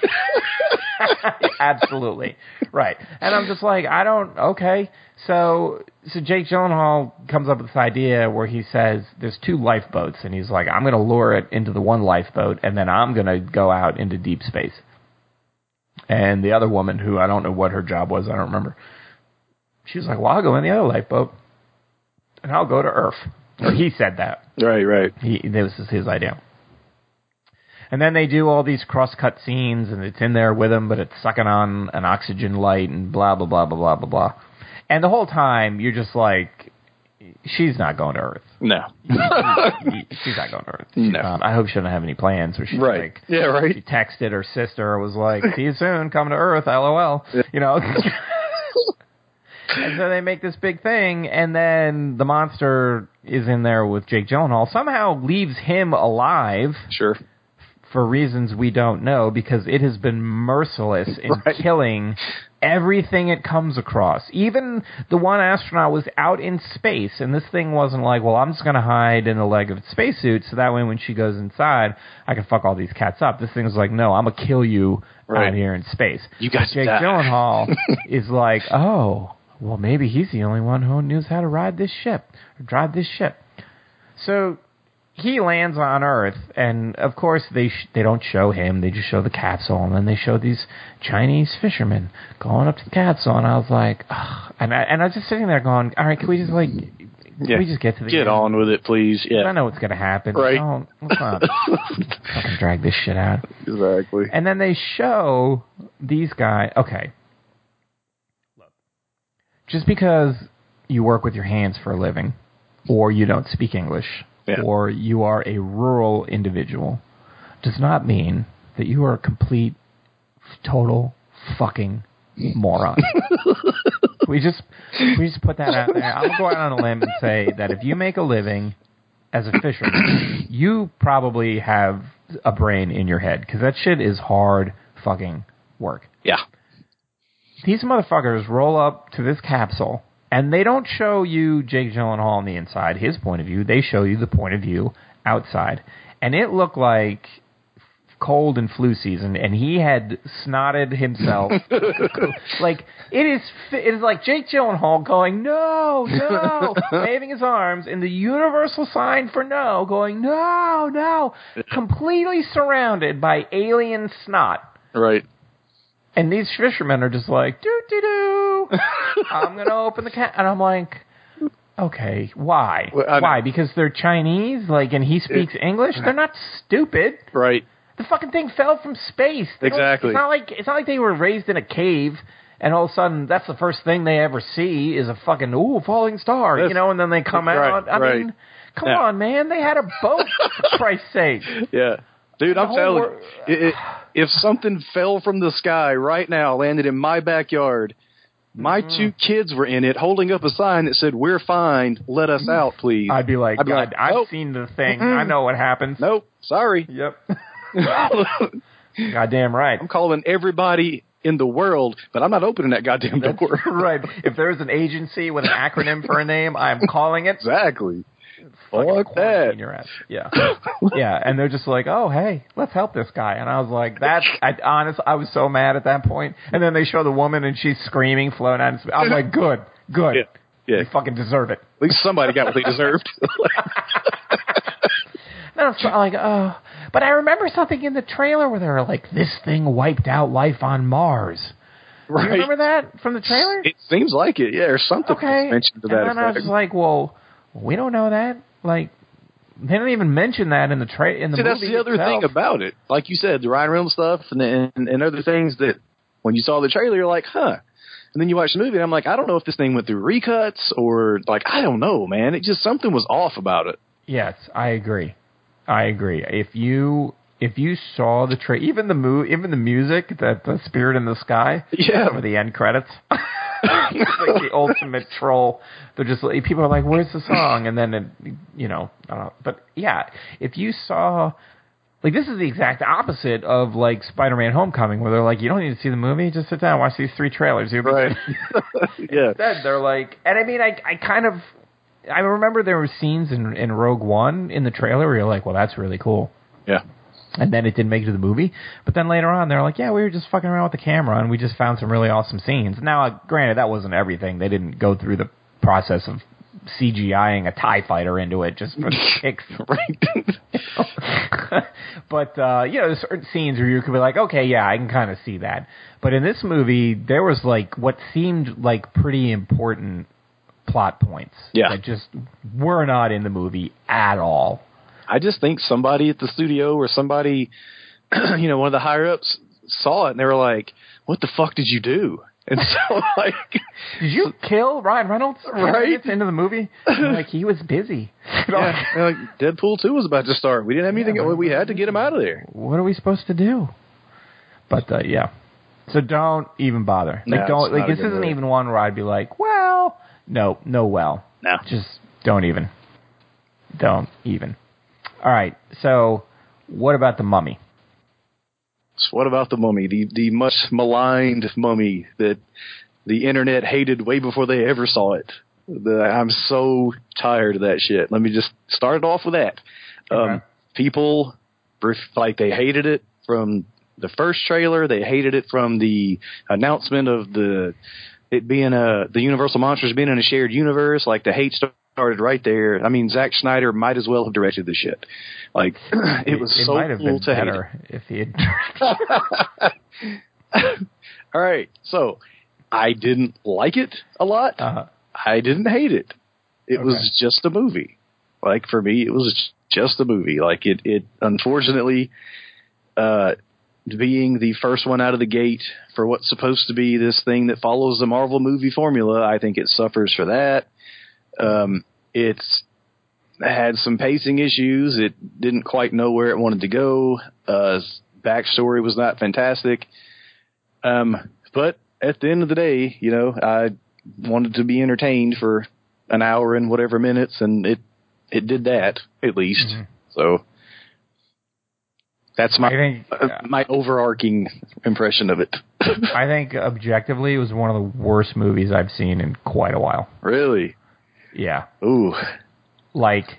S1: Absolutely. Right. And I'm just like, okay. So Jake Gyllenhaal comes up with this idea where he says there's 2 lifeboats, and he's like, I'm going to lure it into the one lifeboat, and then I'm going to go out into deep space. And the other woman, who I don't know what her job was, I don't remember, she was like, well, I'll go in the other lifeboat, and I'll go to Earth. Or he said that.
S2: Right.
S1: This is his idea. And then they do all these cross-cut scenes, and it's in there with him, but it's sucking on an oxygen light and blah, blah, blah, blah, blah, blah, blah. And the whole time, you're just like, she's not going to Earth.
S2: No.
S1: She's not going to Earth. She's not. I hope she doesn't have any plans. Or she's like,
S2: yeah, right.
S1: She texted her sister, was like, see you soon, coming to Earth, LOL. Yeah. You know? And so they make this big thing, and then the monster is in there with Jake Gyllenhaal, somehow leaves him alive.
S2: Sure.
S1: For reasons we don't know, because it has been merciless in killing everything it comes across. Even the one astronaut was out in space, and this thing wasn't like, well, I'm just going to hide in the leg of its spacesuit, so that way when she goes inside, I can fuck all these cats up. This thing's like, no, I'm going to kill you out here in space.
S2: You got
S1: Jake Gyllenhaal is like, oh, well, maybe he's the only one who knows how to ride this ship, or drive this ship. So he lands on Earth, and of course they don't show him. They just show the capsule, and then they show these Chinese fishermen going up to the capsule, and I was like, ugh. And I was just sitting there going, all right, can we just we just get to the
S2: get on with it, please? Yeah,
S1: I know what's going to happen.
S2: Right?
S1: Let's not fucking drag this shit out.
S2: Exactly.
S1: And then they show these guys. Okay, look, just because you work with your hands for a living, or you don't speak English, or you are a rural individual, does not mean that you are a complete, total fucking moron. we just put that out there. I'll go out on a limb and say that if you make a living as a fisherman, you probably have a brain in your head, because that shit is hard fucking work.
S2: Yeah.
S1: These motherfuckers roll up to this capsule, and they don't show you Jake Gyllenhaal on the inside, his point of view. They show you the point of view outside. And it looked like cold and flu season, and he had snotted himself. Like, it is like Jake Gyllenhaal going, no, waving his arms in the universal sign for no, going, no, completely surrounded by alien snot.
S2: Right.
S1: And these fishermen are just like, doo-doo-doo, I'm going to open the can. And I'm like, okay, why?
S2: Well,
S1: why? Because they're Chinese, like, and he speaks English? They're not stupid.
S2: Right.
S1: The fucking thing fell from space.
S2: Exactly.
S1: It's not like they were raised in a cave, and all of a sudden that's the first thing they ever see is a fucking, falling star, and then they come out. I mean, come on, man. They had a boat, for Christ's sake.
S2: Yeah. Dude, I'm telling you, if something fell from the sky right now, landed in my backyard, my 2 kids were in it, holding up a sign that said, "We're fine, let us out, please."
S1: I'd be like, God, I've seen the thing. I know what happens.
S2: Nope, sorry.
S1: Yep. Goddamn right.
S2: I'm calling everybody in the world, but I'm not opening that goddamn door.
S1: Right. If there's an agency with an acronym for a name, I'm calling it.
S2: Exactly. Fuck that.
S1: Your ass. Yeah. Yeah. And they're just like, oh, hey, let's help this guy. And I was like, I was so mad at that point. And then they show the woman and she's screaming, floating out. I'm like, good.
S2: Yeah.
S1: You fucking deserve it.
S2: At least somebody got what they deserved.
S1: No, it's like, but I remember something in the trailer where they were like, this thing wiped out life on Mars. Right. Do you remember that from the trailer?
S2: It seems like it, yeah, or something mentioned to that effect.
S1: And then I was like, well, we don't know that. Like, they didn't even mention that in the movie.
S2: That's the other thing about it. Like you said, the Ryan Reynolds stuff and other things that when you saw the trailer, you're like, huh. And then you watch the movie, and I'm like, I don't know if this thing went through recuts or, like, I don't know, man. It just, something was off about it.
S1: Yes, I agree. If you saw the even the music, that the Spirit in the Sky, over the end credits, it's like the ultimate troll. They're just like, people are like, "Where's the song?" And then I don't know. But yeah, if you saw Like, this is the exact opposite of, like, Spider-Man Homecoming, where they're like, you don't need to see the movie, just sit down and watch these 3 trailers. You'll be
S2: Right. Yeah.
S1: Instead, they're like... And, I mean, I kind of... I remember there were scenes in Rogue One in the trailer where you're like, well, that's really cool.
S2: Yeah.
S1: And then it didn't make it to the movie. But then later on, they're like, yeah, we were just fucking around with the camera, and we just found some really awesome scenes. Now, granted, that wasn't everything. They didn't go through the process of CGIing a TIE fighter into it just for the kicks.
S2: Right.
S1: But, there's certain scenes where you could be like, okay, yeah, I can kind of see that. But in this movie, there was, like, what seemed like pretty important plot points that just were not in the movie at all.
S2: I just think somebody at the studio or somebody, one of the higher-ups saw it, and they were like, what the fuck did you do? And so, like...
S1: Did you kill Ryan Reynolds?
S2: Right?
S1: Into the movie? Like, he was busy.
S2: Yeah, like Deadpool 2 was about to start. We didn't have anything. We had to get him out of there.
S1: What are we supposed to do? But, yeah. So don't even bother. Like, don't. Like, this isn't even one where I'd be like, well... No.
S2: No.
S1: Just don't even. Don't even. All right, so what about The Mummy?
S2: So what about The Mummy, the much maligned mummy that the internet hated way before they ever saw it? I'm so tired of that shit. Let me just start it off with that.
S1: Okay.
S2: People, they hated it from the first trailer. They hated it from the announcement of it being the Universal Monsters being in a shared universe. Like, the hate started right there. I mean, Zack Snyder might as well have directed the shit. Like, it was so
S1: might have
S2: cool
S1: been
S2: to
S1: better
S2: hate
S1: if he had.
S2: All right, so I didn't like it a lot.
S1: Uh-huh.
S2: I didn't hate it. It was just a movie. Like, for me, it was just a movie. Like, it unfortunately, being the first one out of the gate for what's supposed to be this thing that follows the Marvel movie formula, I think it suffers for that. It's had some pacing issues. It didn't quite know where it wanted to go. Backstory was not fantastic. But at the end of the day, I wanted to be entertained for an hour and whatever minutes, and it did that, at least. Mm-hmm. So that's my overarching impression of it.
S1: I think objectively it was one of the worst movies I've seen in quite a while.
S2: Really?
S1: Yeah.
S2: Ooh.
S1: Like,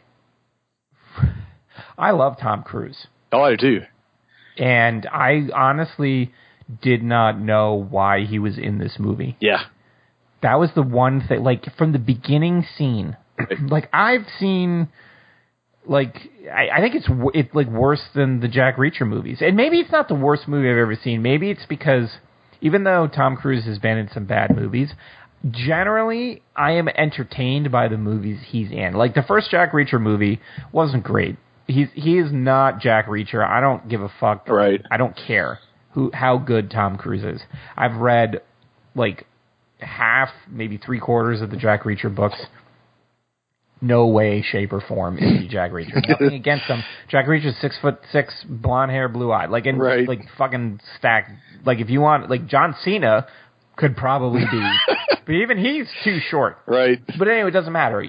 S1: I love Tom Cruise.
S2: Oh, I do too.
S1: And I honestly did not know why he was in this movie.
S2: Yeah.
S1: That was the one thing, like, from the beginning scene. Like, I've seen, like, I think it's like worse than the Jack Reacher movies. And maybe it's not the worst movie I've ever seen. Maybe it's because even though Tom Cruise has been in some bad movies, generally I am entertained by the movies he's in. Like, the first Jack Reacher movie wasn't great. He is not Jack Reacher. I don't give a fuck.
S2: Right.
S1: I don't care how good Tom Cruise is. I've read, like, half, maybe 3/4 of the Jack Reacher books. No way, shape, or form is he Jack Reacher. Nothing against him. Jack Reacher's 6'6", blonde hair, blue eyed, like like fucking stacked. Like, if you want, like, John Cena could probably be, but even he's too short.
S2: Right.
S1: But anyway, it doesn't matter.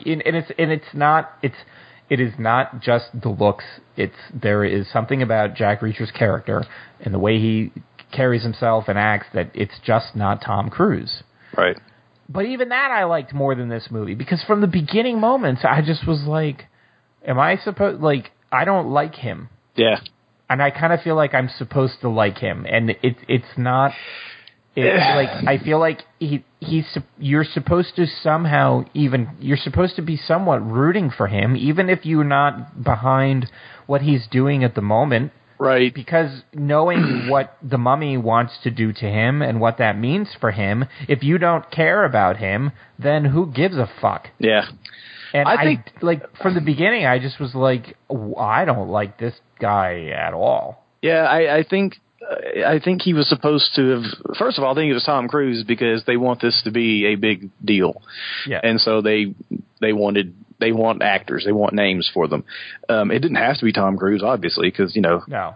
S1: It is not just the looks. There is something about Jack Reacher's character and the way he carries himself and acts that it's just not Tom Cruise.
S2: Right.
S1: But even that I liked more than this movie, because from the beginning moments, I just was like, am I supposed, like, I don't like him.
S2: Yeah.
S1: And I kind of feel like I'm supposed to like him. And it's not, like, I feel like you're supposed to somehow you're supposed to be somewhat rooting for him, even if you're not behind what he's doing at the moment.
S2: Right.
S1: Because knowing what the Mummy wants to do to him and what that means for him, if you don't care about him, then who gives a fuck?
S2: Yeah.
S1: And I think, like, from the beginning, I just was like, I don't like this guy at all.
S2: Yeah, I think he was supposed to have. First of all, I think it was Tom Cruise, because they want this to be a big deal.
S1: Yeah.
S2: And so they want actors, they want names for them. It didn't have to be Tom Cruise, obviously, because
S1: No.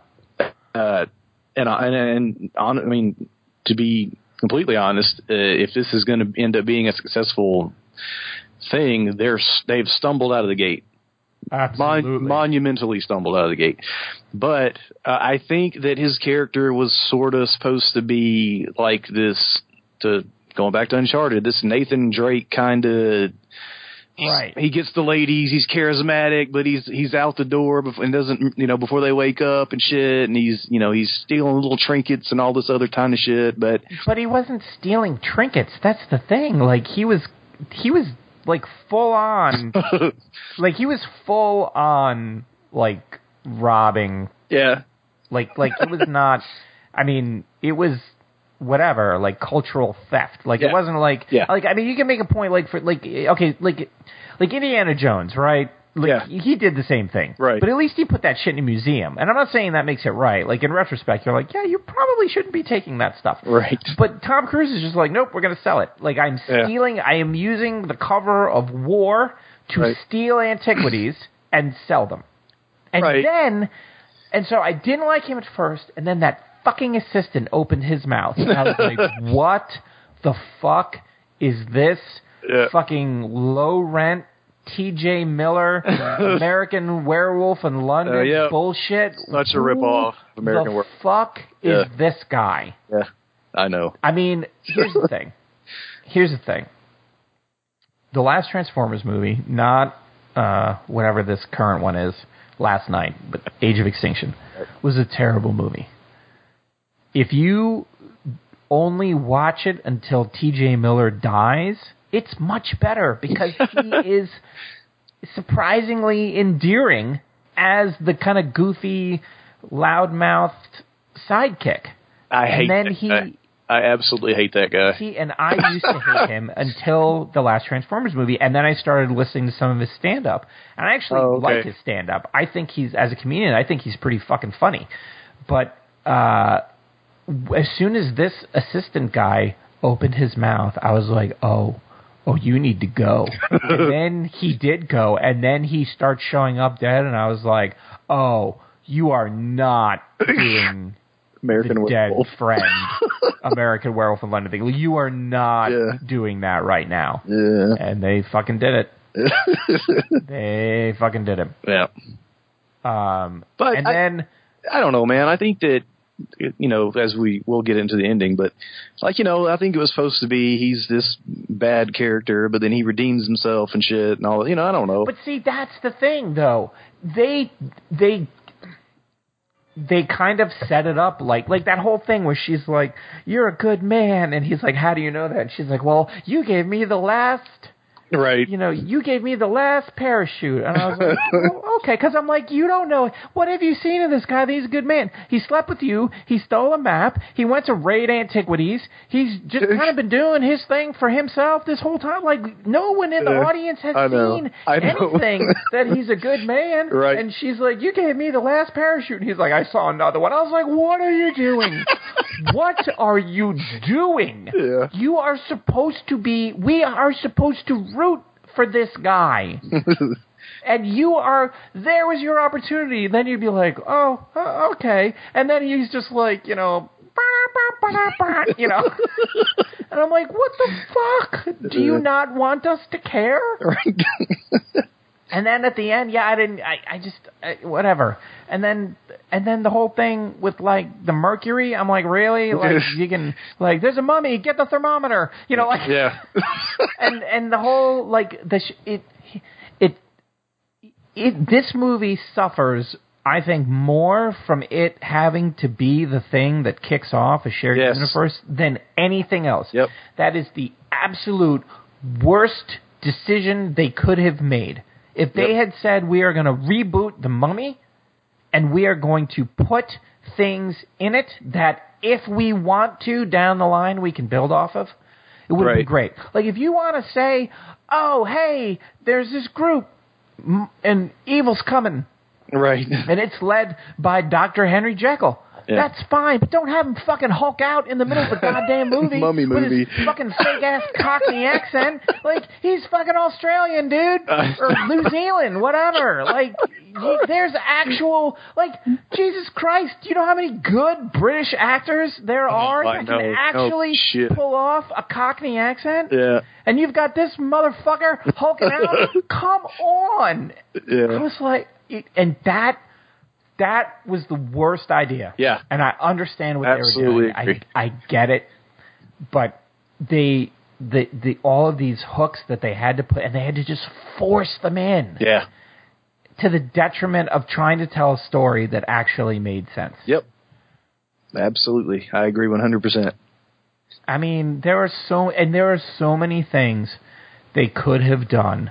S2: I mean, to be completely honest, if this is going to end up being a successful thing, they've stumbled out of the gate.
S1: Absolutely.
S2: Monumentally stumbled out of the gate. But I think that his character was sort of supposed to be like this, going back to Uncharted, this Nathan Drake kind of...
S1: Right.
S2: He gets the ladies, he's charismatic, but he's out the door and doesn't, before they wake up and shit, and he's stealing little trinkets and all this other kind of shit, but
S1: he wasn't stealing trinkets. That's the thing. Like, he was like full on, like he was full on, like, robbing.
S2: Yeah.
S1: Like it was not, I mean, it was whatever, like cultural theft. Like, it wasn't like, like, I mean, you can make a point, like, for, like, okay, like Indiana Jones, right? Like, he did the same thing.
S2: Right.
S1: But at least he put that shit in a museum. And I'm not saying that makes it right. Like, in retrospect, you're like, yeah, you probably shouldn't be taking that stuff.
S2: Right.
S1: But Tom Cruise is just like, nope, we're going to sell it. Like, I am using the cover of War to steal antiquities and sell them. And and so I didn't like him at first, and then that fucking assistant opened his mouth, and I was like, what the fuck is this fucking low-rent T.J. Miller American Werewolf in London bullshit?
S2: Such a rip-off American Werewolf.
S1: The fuck is this guy?
S2: Yeah, I know.
S1: I mean, here's the thing. The last Transformers movie, not whatever this current one is, last night, but Age of Extinction, was a terrible movie. If you only watch it until T.J. Miller dies, it's much better because he is surprisingly endearing as the kind of goofy, loudmouthed sidekick.
S2: I absolutely hate that guy.
S1: See, and I used to hate him until the last Transformers movie, and then I started listening to some of his stand-up, and I actually like his stand-up. I think as a comedian, I think he's pretty fucking funny. But as soon as this assistant guy opened his mouth, I was like, oh, you need to go. And then he did go, and then he starts showing up dead, and I was like, oh, you are not doing
S2: American Werewolf.
S1: Dead friend, American Werewolf in London thing. You are not doing that right now.
S2: Yeah.
S1: And they fucking did it. They fucking did it.
S2: Yeah.
S1: But then
S2: I don't know, man. I think that, as we'll get into the ending, but I think it was supposed to be he's this bad character, but then he redeems himself and shit and all. I don't know.
S1: But see, that's the thing, though. They kind of set it up like that whole thing where she's like, "You're a good man," and he's like, "How do you know that?" And she's like, "Well, you gave me the last."
S2: Right.
S1: You gave me the last parachute. And I was like, oh, okay. Because I'm like, you don't know. What have you seen of this guy? He's a good man. He slept with you. He stole a map. He went to raid antiquities. He's just kind of been doing his thing for himself this whole time. Like, no one in the audience has seen anything that he's a good man.
S2: Right.
S1: And she's like, you gave me the last parachute. And he's like, I saw another one. I was like, what are you doing? What are you doing?
S2: Yeah.
S1: We are supposed to root for this guy. And there was your opportunity. Then you'd be like, oh, okay. And then he's just like, And I'm like, what the fuck? Do you not want us to care?
S2: Right.
S1: And then at the end, whatever. And then the whole thing with, like, the mercury, I'm like, really? Like, you can, like, there's a mummy, get the thermometer. Like,
S2: yeah.
S1: and the whole, like, this movie suffers, I think, more from it having to be the thing that kicks off a shared universe than anything else.
S2: Yep.
S1: That is the absolute worst decision they could have made. If they had said, we are going to reboot The Mummy, and we are going to put things in it that if we want to, down the line, we can build off of, it would be great. Like, if you want to say, oh, hey, there's this group, and evil's coming.
S2: Right.
S1: And it's led by Dr. Henry Jekyll. That's fine, but don't have him fucking Hulk out in the middle of the goddamn movie.
S2: Mummy movie.
S1: With his fucking fake-ass Cockney accent. Like, he's fucking Australian, dude. Or New Zealand, whatever. Like, there's actual... Like, Jesus Christ, do you know how many good British actors there are that can actually pull off a Cockney accent?
S2: Yeah.
S1: And you've got this motherfucker hulking out? Come on!
S2: Yeah.
S1: I was like... And that was the worst idea.
S2: Yeah.
S1: And I understand what
S2: Absolutely
S1: they were doing. I get it. But the all of these hooks that they had to put, and they had to just force them in.
S2: Yeah.
S1: To the detriment of trying to tell a story that actually made sense.
S2: Yep. Absolutely. I agree 100%.
S1: I mean, there are so many things they could have done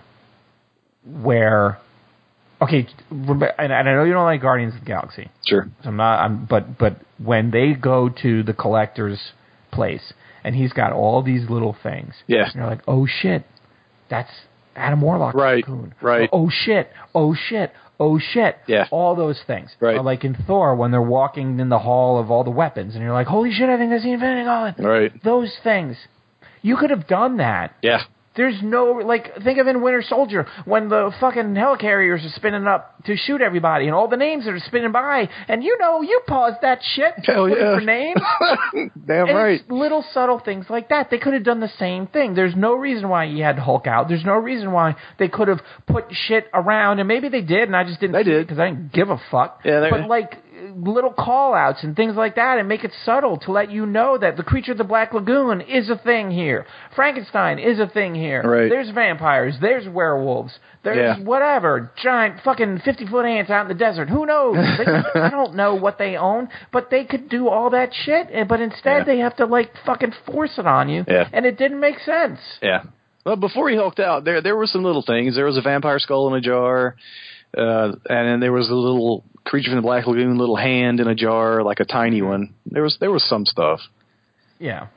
S1: where... Okay, and I know you don't like Guardians of the Galaxy.
S2: Sure.
S1: So but when they go to the collector's place and he's got all these little things,
S2: yeah,
S1: and you're like, oh shit, that's Adam Warlock.
S2: Right.
S1: Raccoon.
S2: Right.
S1: Oh shit. Oh shit. Oh shit.
S2: Yeah.
S1: All those things.
S2: Right.
S1: Or like in Thor when they're walking in the hall of all the weapons and you're like, holy shit, I think that's the Infinity Gauntlet.
S2: Right.
S1: Those things. You could have done that.
S2: Yeah.
S1: There's no, like, think of in Winter Soldier, when the fucking helicarriers are spinning up to shoot everybody, and all the names are spinning by, and you paused that shit
S2: Hell yeah.
S1: for names.
S2: Damn
S1: and
S2: right.
S1: It's little subtle things like that. They could have done the same thing. There's no reason why you had Hulk out. There's no reason why they could have put shit around, and maybe they did, and I just didn't see it because I didn't give a fuck.
S2: Yeah,
S1: but, like, little call-outs and things like that, and make it subtle to let you know that the Creature of the Black Lagoon is a thing here. Frankenstein is a thing here.
S2: Right.
S1: There's vampires. There's werewolves. There's whatever. Giant fucking 50-foot ants out in the desert. Who knows? I don't know what they own, but they could do all that shit, but instead they have to, like, fucking force it on you, and it didn't make sense.
S2: Yeah. Well, before he hulked out, there were some little things. There was a vampire skull in a jar, and then there was a little Creature from the Black Lagoon, little hand in a jar, like a tiny one. There was some stuff.
S1: Yeah,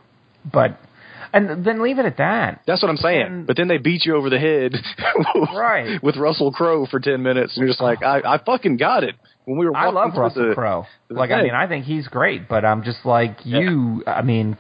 S1: and then leave it at that.
S2: That's what I'm saying. But then they beat you over the head,
S1: right,
S2: with Russell Crowe for 10 minutes, and you're just like, I fucking got it. When we were,
S1: I love Russell Crowe. Like, I mean, I think he's great, but I'm just like you. I mean,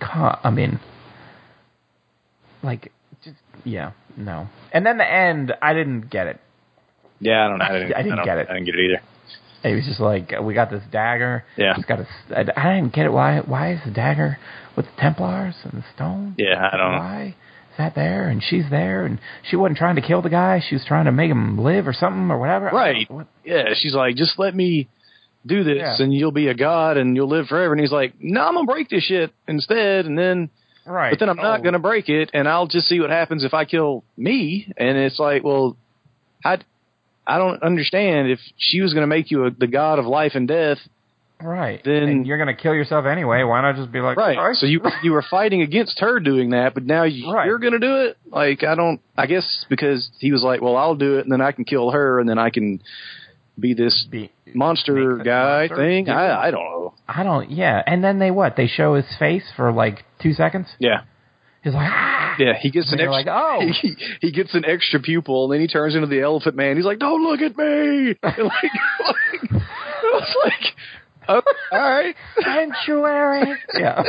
S1: like, just no. And then the end, I didn't get it.
S2: Yeah, I don't know.
S1: I didn't get it.
S2: I didn't get it either.
S1: It was just like, we got this dagger.
S2: Yeah.
S1: It's got I didn't get it. Why is the dagger with the Templars and the stone?
S2: Yeah, I don't know.
S1: Why is that there? And she's there, and she wasn't trying to kill the guy. She was trying to make him live or something or whatever.
S2: Right. Yeah, she's like, just let me do this, and you'll be a god, and you'll live forever. And he's like, no, I'm going to break this shit instead, and then...
S1: Right.
S2: But then I'm not going to break it, and I'll just see what happens if I kill me. And it's like, well, I don't understand. If she was going to make you the god of life and death,
S1: right?
S2: Then
S1: and you're going to kill yourself anyway. Why not just be like,
S2: right?
S1: Sorry?
S2: So you were fighting against her doing that, but now you're going to do it. Like I guess because he was like, well, I'll do it, and then I can kill her, and then I can be this monster guy thing. Yeah. I don't know.
S1: Yeah. And then they show his face for like 2 seconds.
S2: Yeah.
S1: He's like, ah!
S2: Yeah, he gets an extra.
S1: Like, oh.
S2: He gets an extra pupil, and then he turns into the Elephant Man. He's like, "Don't look at me!" I was like, oh, "All right,
S1: sanctuary." Yeah.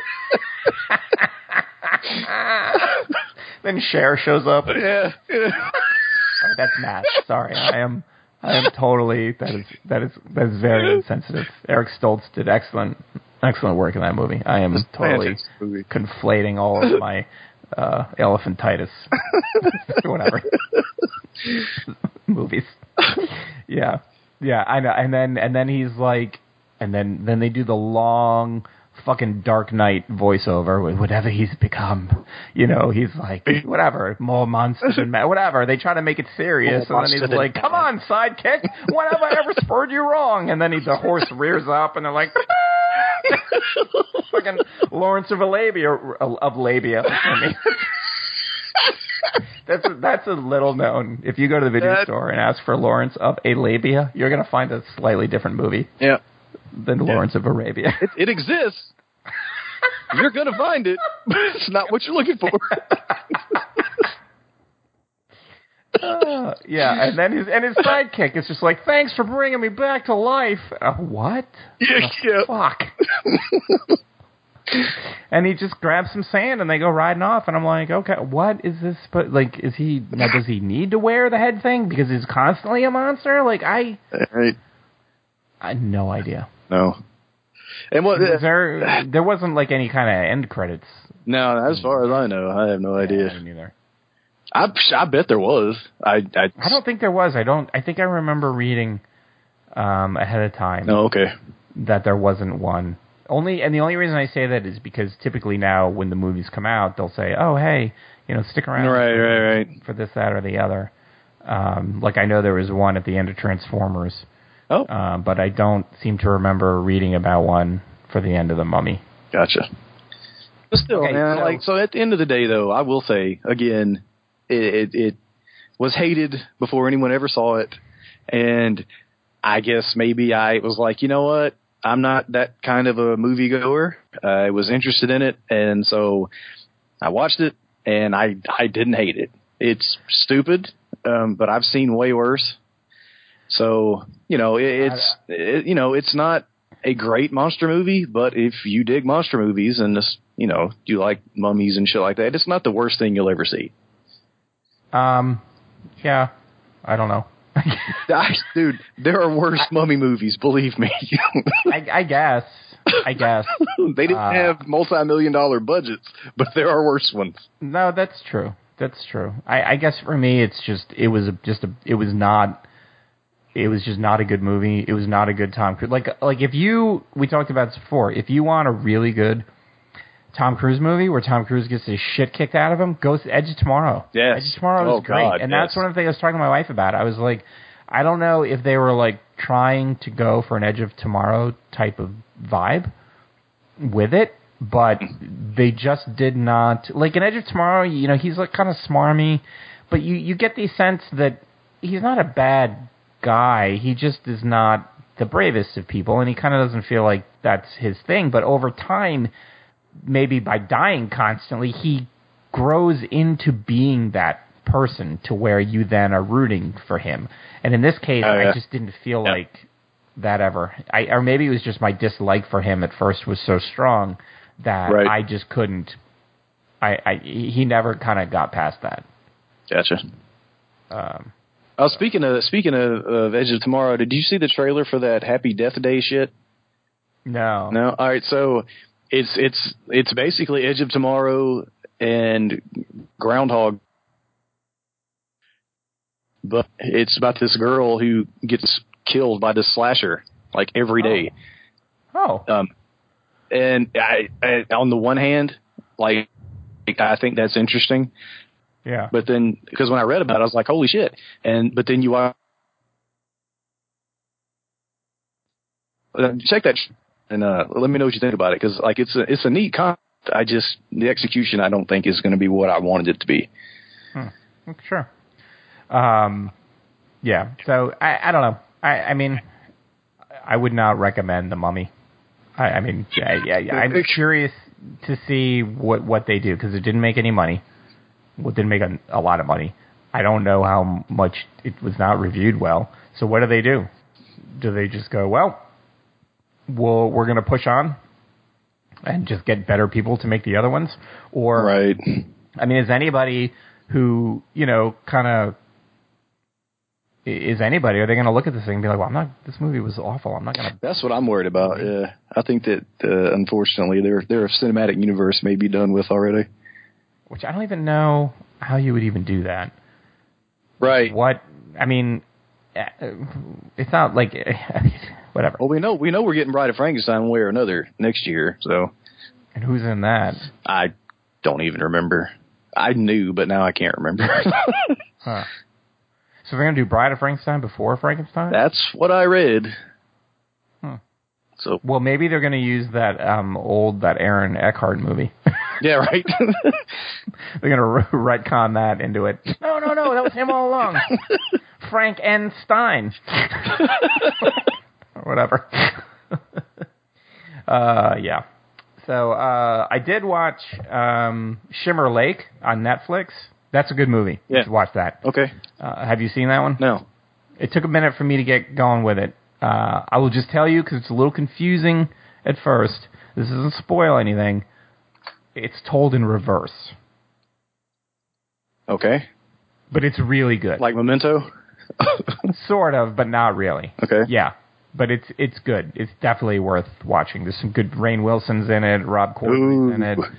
S1: Then Cher shows up.
S2: Yeah.
S1: Oh, that's Matt. Sorry, I am totally. That is very insensitive. Eric Stoltz did excellent work in that movie. I am totally conflating all of my elephantitis, whatever movies. Yeah, I know. And then he's like, and then they do the long fucking Dark Knight voiceover. Whatever he's become, he's like, whatever, more monsters and whatever. They try to make it serious, and then he's like, come on, sidekick, what have I ever spurred you wrong? And then the horse rears up, and they're like. Fucking Lawrence of Labia. I mean, that's a little known. If you go to the video store and ask for Lawrence of Arabia, you're gonna find a slightly different movie.
S2: Yeah.
S1: Than Lawrence of Arabia.
S2: It exists. You're gonna find it, but it's not what you're looking for.
S3: Yeah, and then his sidekick is just like, thanks for bringing me back to life. What?
S2: Yeah.
S3: Fuck. And he just grabs some sand and they go riding off, and I'm like, okay, what is this? But like, does he need to wear the head thing because he's constantly a monster? Like, I had no idea.
S2: No. And what
S3: there wasn't like any kind of end credits.
S2: No, as far as I know, I have no idea.
S3: I didn't either.
S2: I bet there was. I
S3: don't think there was. I think I remember reading ahead of time.
S2: Oh, okay.
S3: That there wasn't one. The only reason I say that is because typically now when the movies come out, they'll say, "Oh, hey, stick around
S2: right
S3: for this, that, or the other." Like I know there was one at the end of Transformers.
S2: Oh.
S3: But I don't seem to remember reading about one for the end of The Mummy.
S2: Gotcha. But still,
S3: okay,
S2: man, so at the end of the day, though, I will say again, it was hated before anyone ever saw it, and I guess maybe I was like, you know what? I'm not that kind of a moviegoer. I was interested in it, and so I watched it, and I didn't hate it. It's stupid, but I've seen way worse. So it's not a great monster movie, but if you dig monster movies and this, you like mummies and shit like that, it's not the worst thing you'll ever see.
S3: Yeah, I don't know.
S2: Dude, there are worse mummy movies, believe me.
S3: I guess. They
S2: didn't have multi-million-dollar budgets, but there are worse ones.
S3: No, that's true. I guess for me, it's just it was just not a good movie. It was not a good Tom Cruise. Like we talked about this before. If you want a really good Tom Cruise movie where Tom Cruise gets his shit kicked out of him, go to Edge of Tomorrow.
S2: Yes.
S3: Edge of Tomorrow is great.
S2: God,
S3: and that's one of the things I was talking to my wife about. I was like, I don't know if they were like trying to go for an Edge of Tomorrow type of vibe with it, but they just did not. Like in Edge of Tomorrow, he's like kind of smarmy, but you get the sense that he's not a bad guy. He just is not the bravest of people, and he kind of doesn't feel like that's his thing. But over time, maybe by dying constantly, he grows into being that person to where you then are rooting for him. And in this case, I just didn't feel like that ever. Or maybe it was just my dislike for him at first was so strong that I just couldn't. He never kind of got past that.
S2: Gotcha. Speaking of Edge of Tomorrow, did you see the trailer for that Happy Death Day shit?
S3: No.
S2: No. All right. So it's basically Edge of Tomorrow and Groundhog, but it's about this girl who gets killed by this slasher like every day.
S3: Oh.
S2: And I on the one hand, like I think that's interesting.
S3: Yeah.
S2: But then, because when I read about it, I was like, holy shit. But then you check that and let me know what you think about it. Because like it's a neat concept. The execution I don't think is going to be what I wanted it to be.
S3: Sure. Yeah. So I don't know. I mean, I would not recommend The Mummy. I mean, I'm curious to see what they do because it didn't make any money. Well, it didn't make a lot of money. I don't know how much it was not reviewed well. So what do? Do they just go, well, we're going to push on and just get better people to make the other ones? Or,
S2: right.
S3: I mean, is anybody who, kind of, are they going to look at this thing and be like, well, this movie was awful. I'm not going to.
S2: That's what I'm worried about. Yeah. I think that, unfortunately, their cinematic universe may be done with already.
S3: Which I don't even know how you would even do that.
S2: Right.
S3: What? I mean, it's not like whatever.
S2: Well, we know we're getting Bride of Frankenstein one way or another next year. So.
S3: And who's in that?
S2: I don't even remember. I knew, but now I can't remember.
S3: Huh. So we're gonna do Bride of Frankenstein before Frankenstein?
S2: That's what I read. So.
S3: Well, maybe they're gonna use that that Aaron Eckhart movie.
S2: Yeah, right.
S3: They're gonna retcon that into it. No, that was him all along. Frank N. Stein. Or whatever. Yeah. So I did watch Shimmer Lake on Netflix. That's a good movie.
S2: Yeah.
S3: You should watch that.
S2: Okay.
S3: Have you seen that one?
S2: No.
S3: It took a minute for me to get going with it. I will just tell you, because it's a little confusing at first. This doesn't spoil anything. It's told in reverse.
S2: Okay.
S3: But it's really good.
S2: Like Memento?
S3: Sort of, but not really.
S2: Okay.
S3: Yeah. But it's good. It's definitely worth watching. There's some good Rainn Wilson's in it, Rob Corddry's in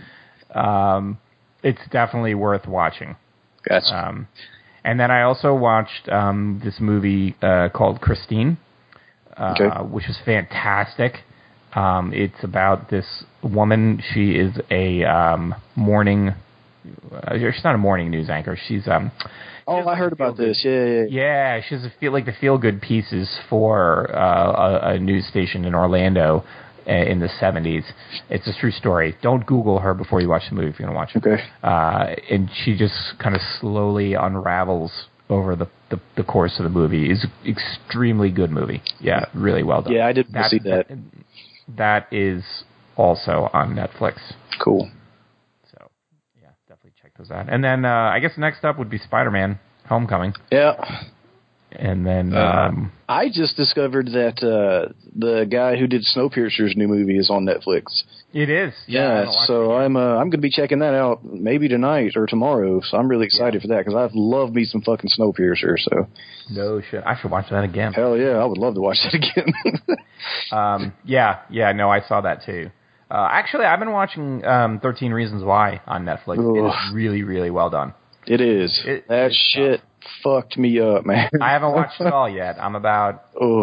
S3: it. It's definitely worth watching.
S2: Gotcha.
S3: And then I also watched this movie called Christine, which was fantastic. It's about this woman. She is a morning. She's not a morning news anchor. She's
S2: I heard about this. Yeah.
S3: Yeah, she has the feel-good pieces for a news station in Orlando in the 70s. It's a true story. Don't Google her before you watch the movie if you're going to watch it.
S2: Okay.
S3: And she just kind of slowly unravels over the course of the movie. It's an extremely good movie. Yeah, really well done.
S2: Yeah, I did see that.
S3: That is also on Netflix.
S2: Cool.
S3: So, yeah, definitely check those out. And then I guess next up would be Spider-Man Homecoming.
S2: Yeah.
S3: And then
S2: I just discovered that the guy who did Snowpiercer's new movie is on Netflix.
S3: It is.
S2: Yeah, so I'm going to be checking that out maybe tonight or tomorrow. So I'm really excited for that because I love me some fucking Snowpiercer. So
S3: no shit, I should watch that again.
S2: Hell yeah, I would love to watch that again.
S3: No, I saw that too. Actually, I've been watching 13 Reasons Why on Netflix. It is really, really well done.
S2: It is. That shit fucked me up, man.
S3: I haven't watched it all yet. I'm about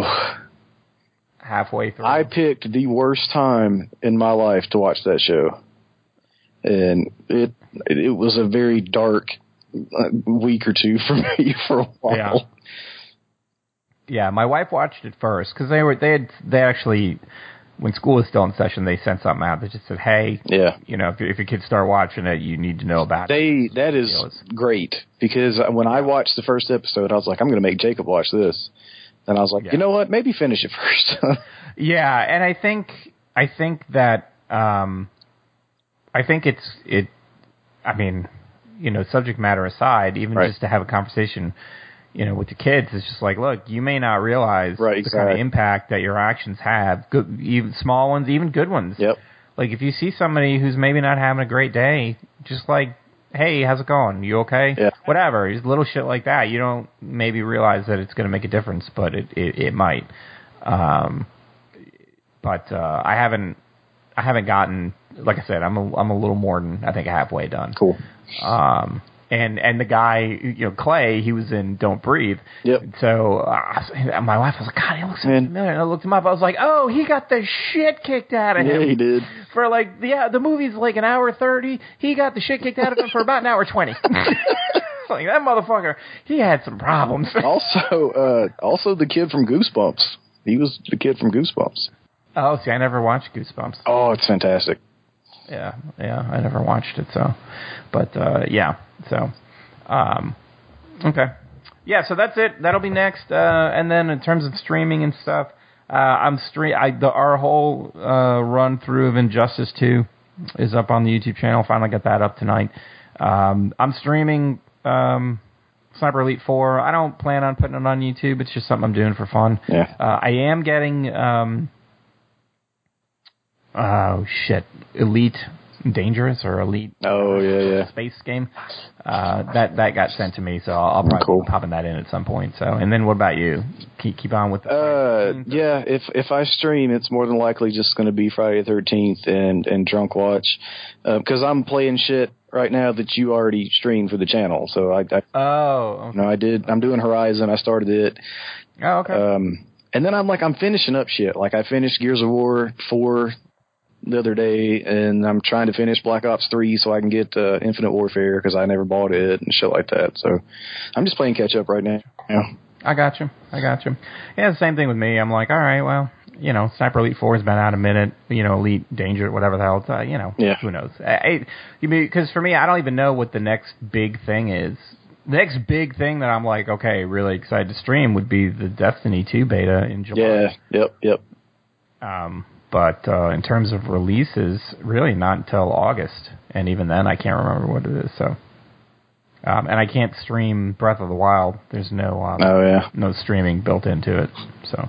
S3: halfway through.
S2: I picked the worst time in my life to watch that show. And it was a very dark week or two for me for a while.
S3: Yeah, my wife watched it first because they actually, when school was still in session, they sent something out that just said, "Hey, if your kids start watching it, you need to know about it."
S2: That is great because when I watched the first episode, I was like, "I'm going to make Jacob watch this," and I was like, "You know what? Maybe finish it first."
S3: Yeah, and I think that I think it. I mean, subject matter aside, even just to have a conversation. With the kids, it's just like, look, you may not realize the kind of impact that your actions have, good, even small ones, even good ones.
S2: Yep.
S3: Like, if you see somebody who's maybe not having a great day, just like, hey, how's it going? You okay?
S2: Yeah.
S3: Whatever. Just little shit like that. You don't maybe realize that it's going to make a difference, but it might. But I haven't gotten, like I said, I'm a little more than, I think, halfway done.
S2: Cool.
S3: And the guy, Clay, he was in Don't Breathe.
S2: Yep.
S3: So my wife was like, God, he looks so familiar. And I looked him up. I was like, oh, he got the shit kicked out of him.
S2: Yeah, he did.
S3: For the movie's like an hour 30. He got the shit kicked out of him for about an hour 20. Like, that motherfucker, he had some problems.
S2: Also the kid from Goosebumps. He was the kid from Goosebumps.
S3: Oh, see, I never watched Goosebumps.
S2: Oh, it's fantastic.
S3: Yeah, I never watched it, so. But, okay. Yeah, so that's it. That'll be next. And then in terms of streaming and stuff, our whole run through of Injustice 2 is up on the YouTube channel. Finally got that up tonight. I'm streaming Sniper Elite 4. I don't plan on putting it on YouTube. It's just something I'm doing for fun.
S2: Yeah.
S3: I am getting... Elite Dangerous or Elite Space game. That got sent to me, so I'll probably be popping that in at some point. So, and then what about you? Keep on with the
S2: if I stream, it's more than likely just going to be Friday the 13th and Drunk Watch, because I'm playing shit right now that you already streamed for the channel. So okay. I did. I'm doing Horizon. I started it.
S3: Oh, okay.
S2: And then I'm finishing up shit. Like I finished Gears of War 4 the other day, and I'm trying to finish Black Ops 3 so I can get Infinite Warfare because I never bought it and shit like that. So I'm just playing catch up right now. Yeah.
S3: I got you. Yeah, the same thing with me. I'm like, all right, well, Sniper Elite 4 has been out a minute. Elite Danger, whatever the hell. Who knows? Because for me, I don't even know what the next big thing is. The next big thing that I'm like, okay, really excited to stream would be the Destiny 2 beta in July.
S2: Yeah, yep.
S3: But in terms of releases, really not until August. And even then, I can't remember what it is. So, And I can't stream Breath of the Wild. There's no no streaming built into it. So,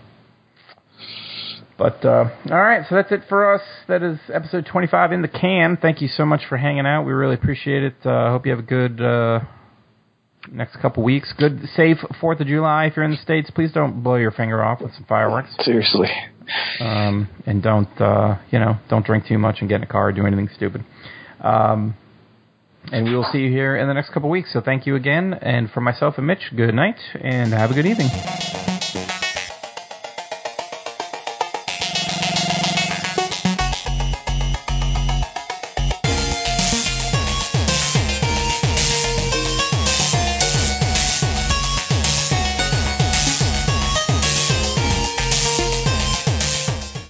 S3: but all right, so that's it for us. That is episode 25 in the can. Thank you so much for hanging out. We really appreciate it. I hope you have a good next couple weeks. Good, safe 4th of July. If you're in the States, please don't blow your finger off with some fireworks.
S2: Seriously.
S3: And don't don't drink too much and get in a car or do anything stupid. And we will see you here in the next couple weeks. So thank you again. And for myself and Mitch, good night and have a good evening.